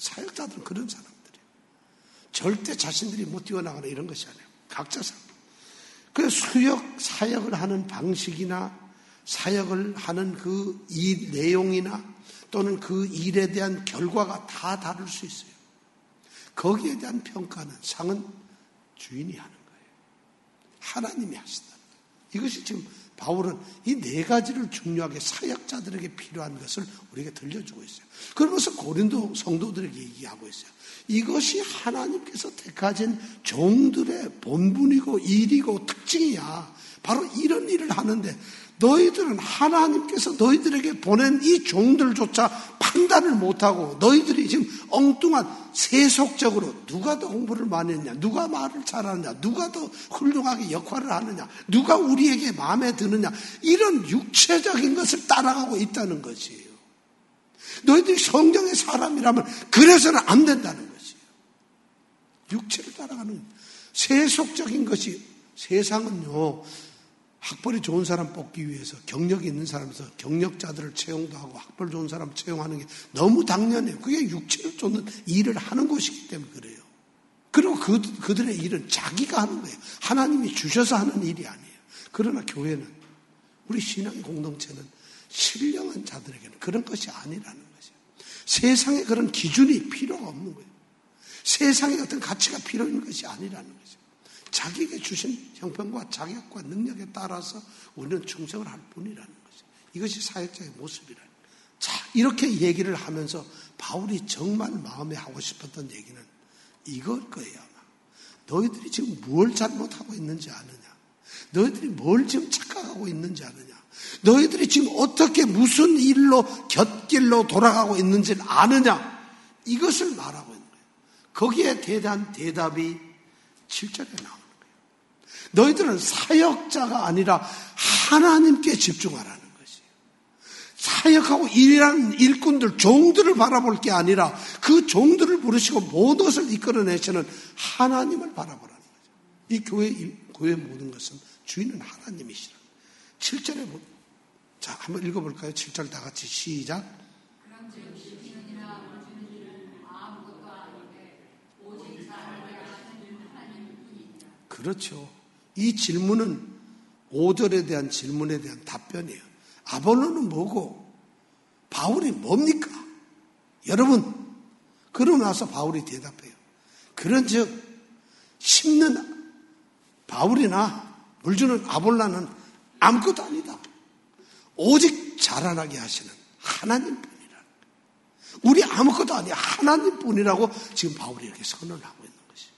사역자들은 그런 사람들이에요. 절대 자신들이 못 뛰어나가는 이런 것이 아니에요. 각자 사. 그 수역 사역을 하는 방식이나 사역을 하는 그 일 내용이나 또는 그 일에 대한 결과가 다 다를 수 있어요. 거기에 대한 평가는 상은 주인이 하는 거예요. 하나님이 하시다. 이것이 지금 바울은 이 네 가지를 중요하게 사역자들에게 필요한 것을 우리에게 들려주고 있어요. 그러면서 고린도 성도들에게 얘기하고 있어요. 이것이 하나님께서 택하신 종들의 본분이고 일이고 특징이야. 바로 이런 일을 하는데 너희들은 하나님께서 너희들에게 보낸 이 종들조차 판단을 못하고 너희들이 지금 엉뚱한 세속적으로 누가 더 공부를 많이 했냐, 누가 말을 잘하느냐, 누가 더 훌륭하게 역할을 하느냐, 누가 우리에게 마음에 드느냐, 이런 육체적인 것을 따라가고 있다는 것이에요. 너희들이 성경의 사람이라면 그래서는 안 된다는 것이에요. 육체를 따라가는 세속적인 것이, 세상은요 학벌이 좋은 사람 뽑기 위해서 경력이 있는 사람에서 경력자들을 채용도 하고 학벌 좋은 사람 채용하는 게 너무 당연해요. 그게 육체를 쫓는 일을 하는 것이기 때문에 그래요. 그리고 그, 그들의 일은 자기가 하는 거예요. 하나님이 주셔서 하는 일이 아니에요. 그러나 교회는, 우리 신앙의 공동체는 신령한 자들에게는 그런 것이 아니라는 거죠. 세상에 그런 기준이 필요가 없는 거예요. 세상에 어떤 가치가 필요 있는 것이 아니라는 거죠. 자기에게 주신 형편과 자격과 능력에 따라서 우리는 충성을 할 뿐이라는 거죠. 이것이 사역자의 모습이라는 거예요. 자, 이렇게 얘기를 하면서 바울이 정말 마음에 하고 싶었던 얘기는 이걸 거예요. 아마. 너희들이 지금 뭘 잘못하고 있는지 아느냐? 너희들이 뭘 지금 착각하고 있는지 아느냐? 너희들이 지금 어떻게 무슨 일로 곁길로 돌아가고 있는지를 아느냐? 이것을 말하고 있는 거예요. 거기에 대한 대답이 칠 절에 나옵니다. 너희들은 사역자가 아니라 하나님께 집중하라는 것이에요. 사역하고 일하는 일꾼들, 종들을 바라볼 게 아니라 그 종들을 부르시고 모든 것을 이끌어내시는 하나님을 바라보라는 거죠. 이 교회, 교회의 모든 것은 주인은 하나님이시라. 칠 절에 뭐, 자, 한번 읽어볼까요? 칠 절 다 같이 시작. 그렇죠. 이 질문은 오 절에 대한 질문에 대한 답변이에요. 아볼로는 뭐고 바울이 뭡니까? 여러분, 그러고 나서 바울이 대답해요. 그런즉 심는 바울이나 물주는 아볼라는 아무것도 아니다. 오직 자라나게 하시는 하나님뿐이라. 우리 아무것도 아니야. 하나님뿐이라고 지금 바울이 이렇게 선언을 하고 있는 것이에요.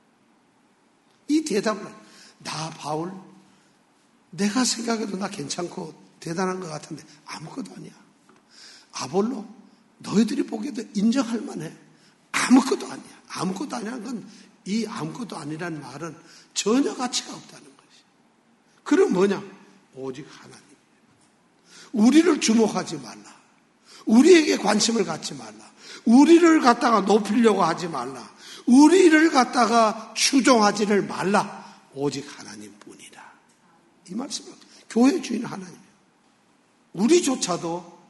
이 대답을 나 바울, 내가 생각해도 나 괜찮고 대단한 것 같은데 아무것도 아니야. 아볼로, 너희들이 보기에도 인정할 만해. 아무것도 아니야. 아무것도 아니라는 건, 이 아무것도 아니라는 말은 전혀 가치가 없다는 것이. 그럼 뭐냐? 오직 하나님. 우리를 주목하지 말라. 우리에게 관심을 갖지 말라. 우리를 갖다가 높이려고 하지 말라. 우리를 갖다가 추종하지를 말라. 오직 하나님뿐이다. 이 말씀은 교회 주인 하나님이에요. 우리조차도,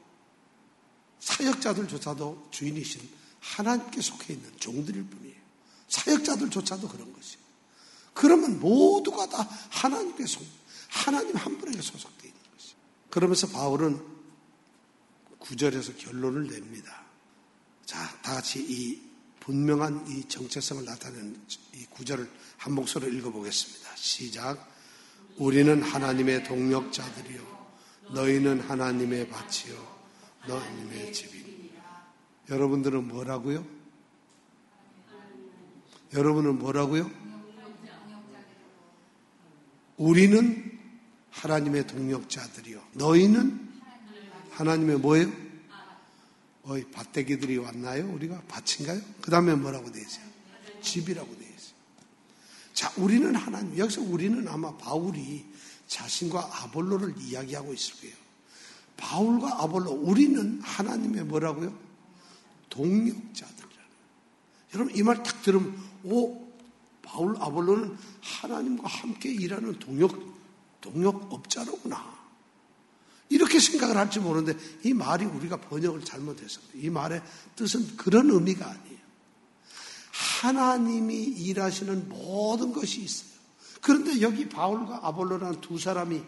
사역자들조차도 주인이신 하나님께 속해 있는 종들일 뿐이에요. 사역자들조차도 그런 것이에요. 그러면 모두가 다 하나님께 속, 하나님 한 분에게 소속되어 있는 것이에요. 그러면서 바울은 구 절에서 결론을 냅니다. 자, 다 같이 이 분명한 이 정체성을 나타내는 이 구절을 한 목소리로 읽어보겠습니다. 시작. 우리는 하나님의 동역자들이요 너희는 하나님의 밭이요 너희님의 집이니라. 여러분들은 뭐라고요? 여러분은 뭐라고요? 우리는 하나님의 동역자들이요 너희는 하나님의 뭐예요? 어이, 밭대기들이 왔나요? 우리가 밭인가요? 그 다음에 뭐라고 되어 있어요? 집이라고 되어 있어요. 자, 우리는 하나님, 여기서 우리는 아마 바울이 자신과 아볼로를 이야기하고 있을 거예요. 바울과 아볼로, 우리는 하나님의 뭐라고요? 동역자들이라는. 여러분, 이 말 딱 들으면, 오, 바울, 아볼로는 하나님과 함께 일하는 동역, 동역업자로구나. 이렇게 생각을 할지 모르는데 이 말이 우리가 번역을 잘못해서 이 말의 뜻은 그런 의미가 아니에요. 하나님이 일하시는 모든 것이 있어요. 그런데 여기 바울과 아볼로라는 두 사람이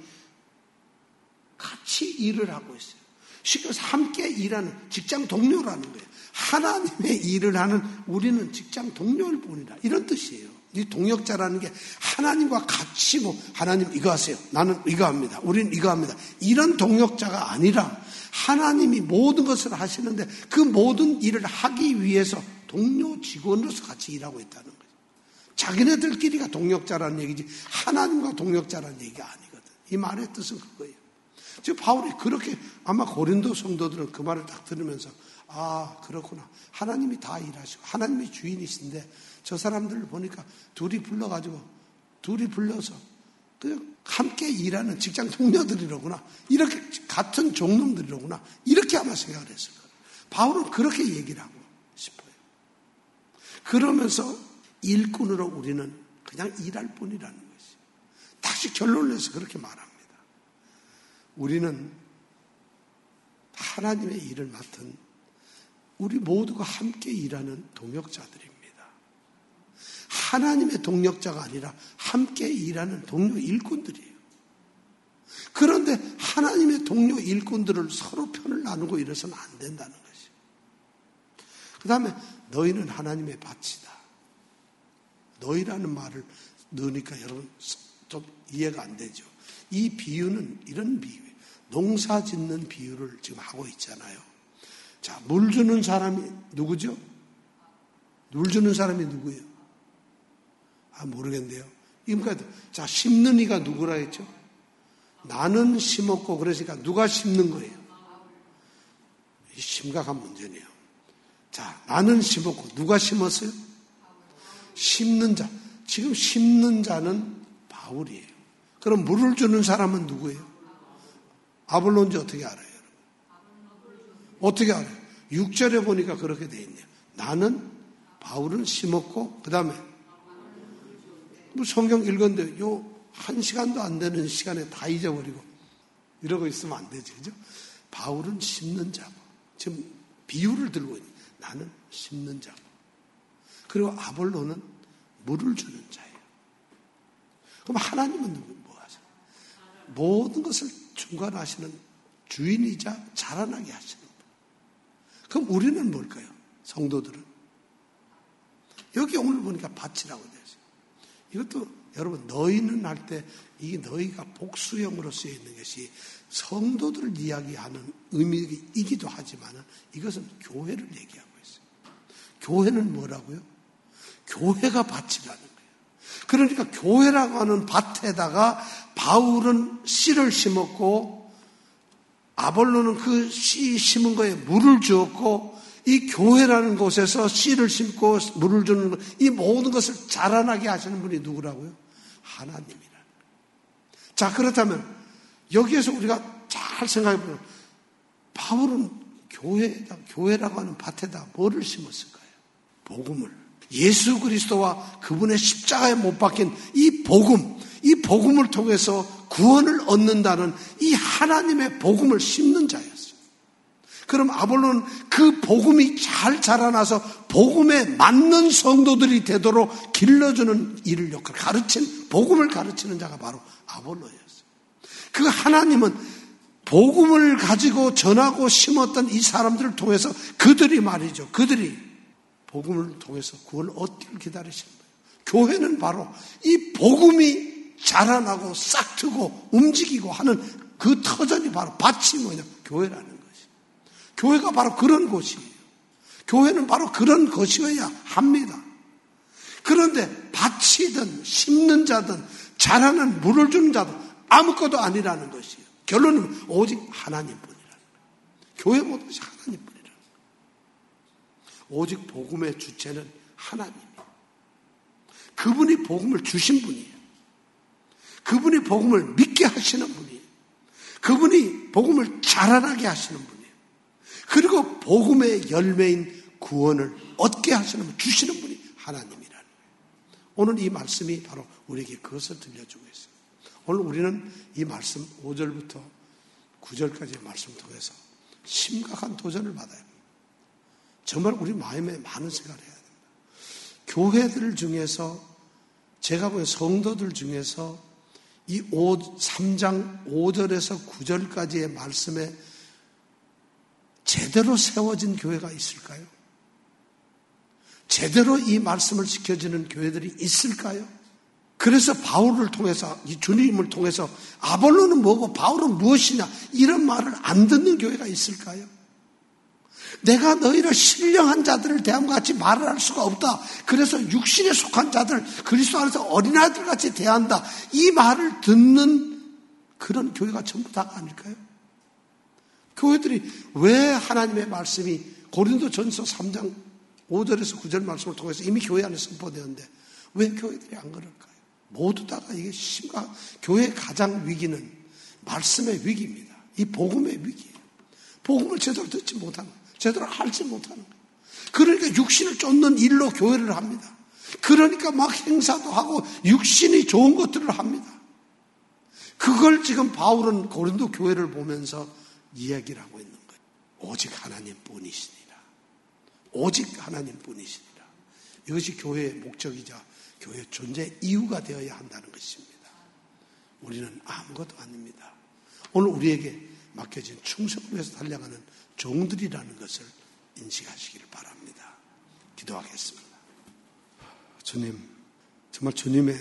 같이 일을 하고 있어요. 쉽게 말해서 함께 일하는 직장 동료라는 거예요. 하나님의 일을 하는 우리는 직장 동료일 뿐이다. 이런 뜻이에요. 이 동역자라는 게 하나님과 같이 뭐 하나님 이거 하세요. 나는 이거 합니다. 우리는 이거 합니다. 이런 동역자가 아니라 하나님이 모든 것을 하시는데 그 모든 일을 하기 위해서 동료 직원으로서 같이 일하고 있다는 거죠. 자기네들끼리가 동역자라는 얘기지 하나님과 동역자라는 얘기가 아니거든. 이 말의 뜻은 그거예요. 즉 바울이 그렇게 아마 고린도 성도들은 그 말을 딱 들으면서 아 그렇구나. 하나님이 다 일하시고 하나님이 주인이신데 저 사람들을 보니까 둘이 불러가지고 둘이 불러서 그냥 함께 일하는 직장 동료들이로구나. 이렇게 같은 종놈들이로구나. 이렇게 아마 생각을 했을 거예요. 바울은 그렇게 얘기를 하고 싶어요. 그러면서 일꾼으로 우리는 그냥 일할 뿐이라는 것이. 다시 결론을 내서 그렇게 말합니다. 우리는 하나님의 일을 맡은 우리 모두가 함께 일하는 동역자들입니다. 하나님의 동역자가 아니라 함께 일하는 동료 일꾼들이에요. 그런데 하나님의 동료 일꾼들을 서로 편을 나누고 이래서는 안 된다는 것이에요. 그 다음에 너희는 하나님의 밭이다. 너희라는 말을 넣으니까 여러분 좀 이해가 안 되죠. 이 비유는 이런 비유예요. 농사 짓는 비유를 지금 하고 있잖아요. 자, 물 주는 사람이 누구죠? 물 주는 사람이 누구예요? 아, 모르겠는데요. 그러니까, 자, 심는 이가 누구라 했죠? 나는 심었고, 그러니까 누가 심는 거예요? 심각한 문제네요. 자, 나는 심었고, 누가 심었어요? 심는 자. 지금 심는 자는 바울이에요. 그럼 물을 주는 사람은 누구예요? 아볼로인지 어떻게 알아요? 어떻게 알아요? 육 절에 보니까 그렇게 돼 있네요. 나는 바울은 심었고 그 다음에 뭐 성경 읽었는데 요 한 시간도 안 되는 시간에 다 잊어버리고 이러고 있으면 안 되죠. 그죠? 바울은 심는 자고 지금 비유를 들고 있는 나는 심는 자고 그리고 아볼로는 물을 주는 자예요. 그럼 하나님은 누구 뭐 하세요? 모든 것을 중간하시는 주인이자 자라나게 하시는 분. 그럼 우리는 뭘까요? 성도들은 여기 오늘 보니까 밭이라고 되어 있어요. 이것도 여러분 너희는 할 때 이게 너희가 복수형으로 쓰여 있는 것이 성도들을 이야기하는 의미이기도 하지만 이것은 교회를 얘기하고 있어요. 교회는 뭐라고요? 교회가 밭이라는 거예요. 그러니까 교회라고 하는 밭에다가 바울은 씨를 심었고 아볼로는 그 씨 심은 거에 물을 주었고 이 교회라는 곳에서 씨를 심고 물을 주는 것, 이 모든 것을 자라나게 하시는 분이 누구라고요? 하나님이라는 거예요. 자, 그렇다면 여기에서 우리가 잘 생각해보면 바울은 교회다, 교회라고 하는 밭에다 뭐를 심었을까요? 복음을. 예수 그리스도와 그분의 십자가에 못 박힌 이 복음, 이 복음을 통해서 구원을 얻는다는 이 하나님의 복음을 심는 자였어요. 그럼 아볼로는 그 복음이 잘 자라나서 복음에 맞는 성도들이 되도록 길러주는 일을 역할, 가르친, 복음을 가르치는 자가 바로 아볼로였어요. 그 하나님은 복음을 가지고 전하고 심었던 이 사람들을 통해서 그들이 말이죠. 그들이 복음을 통해서 구원을 얻기를 기다리시는 거예요. 교회는 바로 이 복음이 자라나고 싹트고 움직이고 하는 그 터전이 바로 밭이 뭐냐? 교회라는 것이. 교회가 바로 그런 곳이에요. 교회는 바로 그런 것이어야 합니다. 그런데 밭이든 심는 자든 자라는 물을 주는 자든 아무것도 아니라는 것이에요. 결론은 오직 하나님뿐이라는 거예요. 교회 모든 것이 하나님뿐이라는 거예요. 오직 복음의 주체는 하나님이에요. 그분이 복음을 주신 분이에요. 그분이 복음을 믿게 하시는 분이에요. 그분이 복음을 자라나게 하시는 분이에요. 그리고 복음의 열매인 구원을 얻게 하시는 분, 주시는 분이 하나님이라는 거예요. 오늘 이 말씀이 바로 우리에게 그것을 들려주고 있어요. 오늘 우리는 이 말씀 오 절부터 구 절까지의 말씀을 통해서 심각한 도전을 받아야 합니다. 정말 우리 마음에 많은 생각을 해야 됩니다. 교회들 중에서 제가 보기엔 성도들 중에서 이 삼 장 오 절에서 구 절까지의 말씀에 제대로 세워진 교회가 있을까요? 제대로 이 말씀을 지켜지는 교회들이 있을까요? 그래서 바울을 통해서, 이 주님을 통해서 아볼로는 뭐고 바울은 무엇이냐 이런 말을 안 듣는 교회가 있을까요? 내가 너희를 신령한 자들을 대함과 같이 말을 할 수가 없다. 그래서 육신에 속한 자들, 그리스도 안에서 어린아이들 같이 대한다. 이 말을 듣는 그런 교회가 전부 다가 아닐까요? 교회들이 왜 하나님의 말씀이 고린도전서 삼 장 오 절에서 구 절 말씀을 통해서 이미 교회 안에 선포되었는데 왜 교회들이 안 그럴까요? 모두 다가 이게 심각, 교회의 가장 위기는 말씀의 위기입니다. 이 복음의 위기예요. 복음을 제대로 듣지 못하는 거예요. 제대로 알지 못하는 거예요. 그러니까 육신을 쫓는 일로 교회를 합니다. 그러니까 막 행사도 하고 육신이 좋은 것들을 합니다. 그걸 지금 바울은 고린도 교회를 보면서 이야기를 하고 있는 거예요. 오직 하나님뿐이시니라. 오직 하나님뿐이시니라. 이것이 교회의 목적이자 교회의 존재의 이유가 되어야 한다는 것입니다. 우리는 아무것도 아닙니다. 오늘 우리에게 맡겨진 충성을 위해서 달려가는 종들이라는 것을 인식하시기를 바랍니다. 기도하겠습니다. 주님, 정말 주님의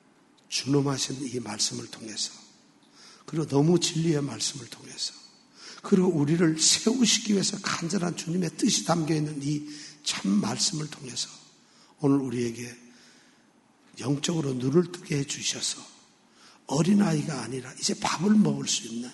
준엄하신 이 말씀을 통해서, 그리고 너무 진리의 말씀을 통해서, 그리고 우리를 세우시기 위해서 간절한 주님의 뜻이 담겨있는 이 참 말씀을 통해서 오늘 우리에게 영적으로 눈을 뜨게 해주셔서 어린아이가 아니라 이제 밥을 먹을 수 있는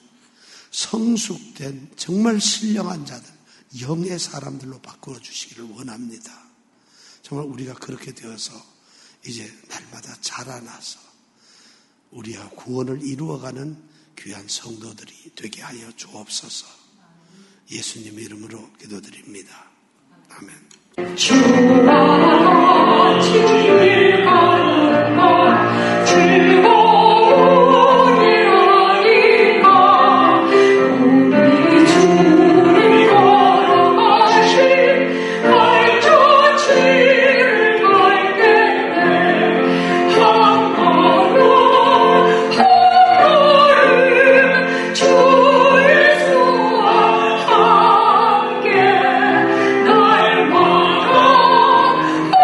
성숙된 정말 신령한 자들, 영의 사람들로 바꾸어 주시기를 원합니다. 정말 우리가 그렇게 되어서 이제 날마다 자라나서 우리가 구원을 이루어가는 귀한 성도들이 되게 하여 주옵소서. 예수님 이름으로 기도드립니다. 아멘. 주와 주님 하는 것 즐거움이 아니까 우리 주를 걸어가신 발자취를 밟겠네. 한 걸음 한 걸음 주 예수와 함께 날마다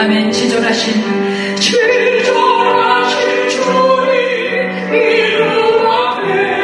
아멘. 지존하신 지존하신 주님 이름 앞에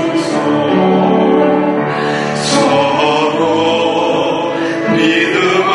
믿음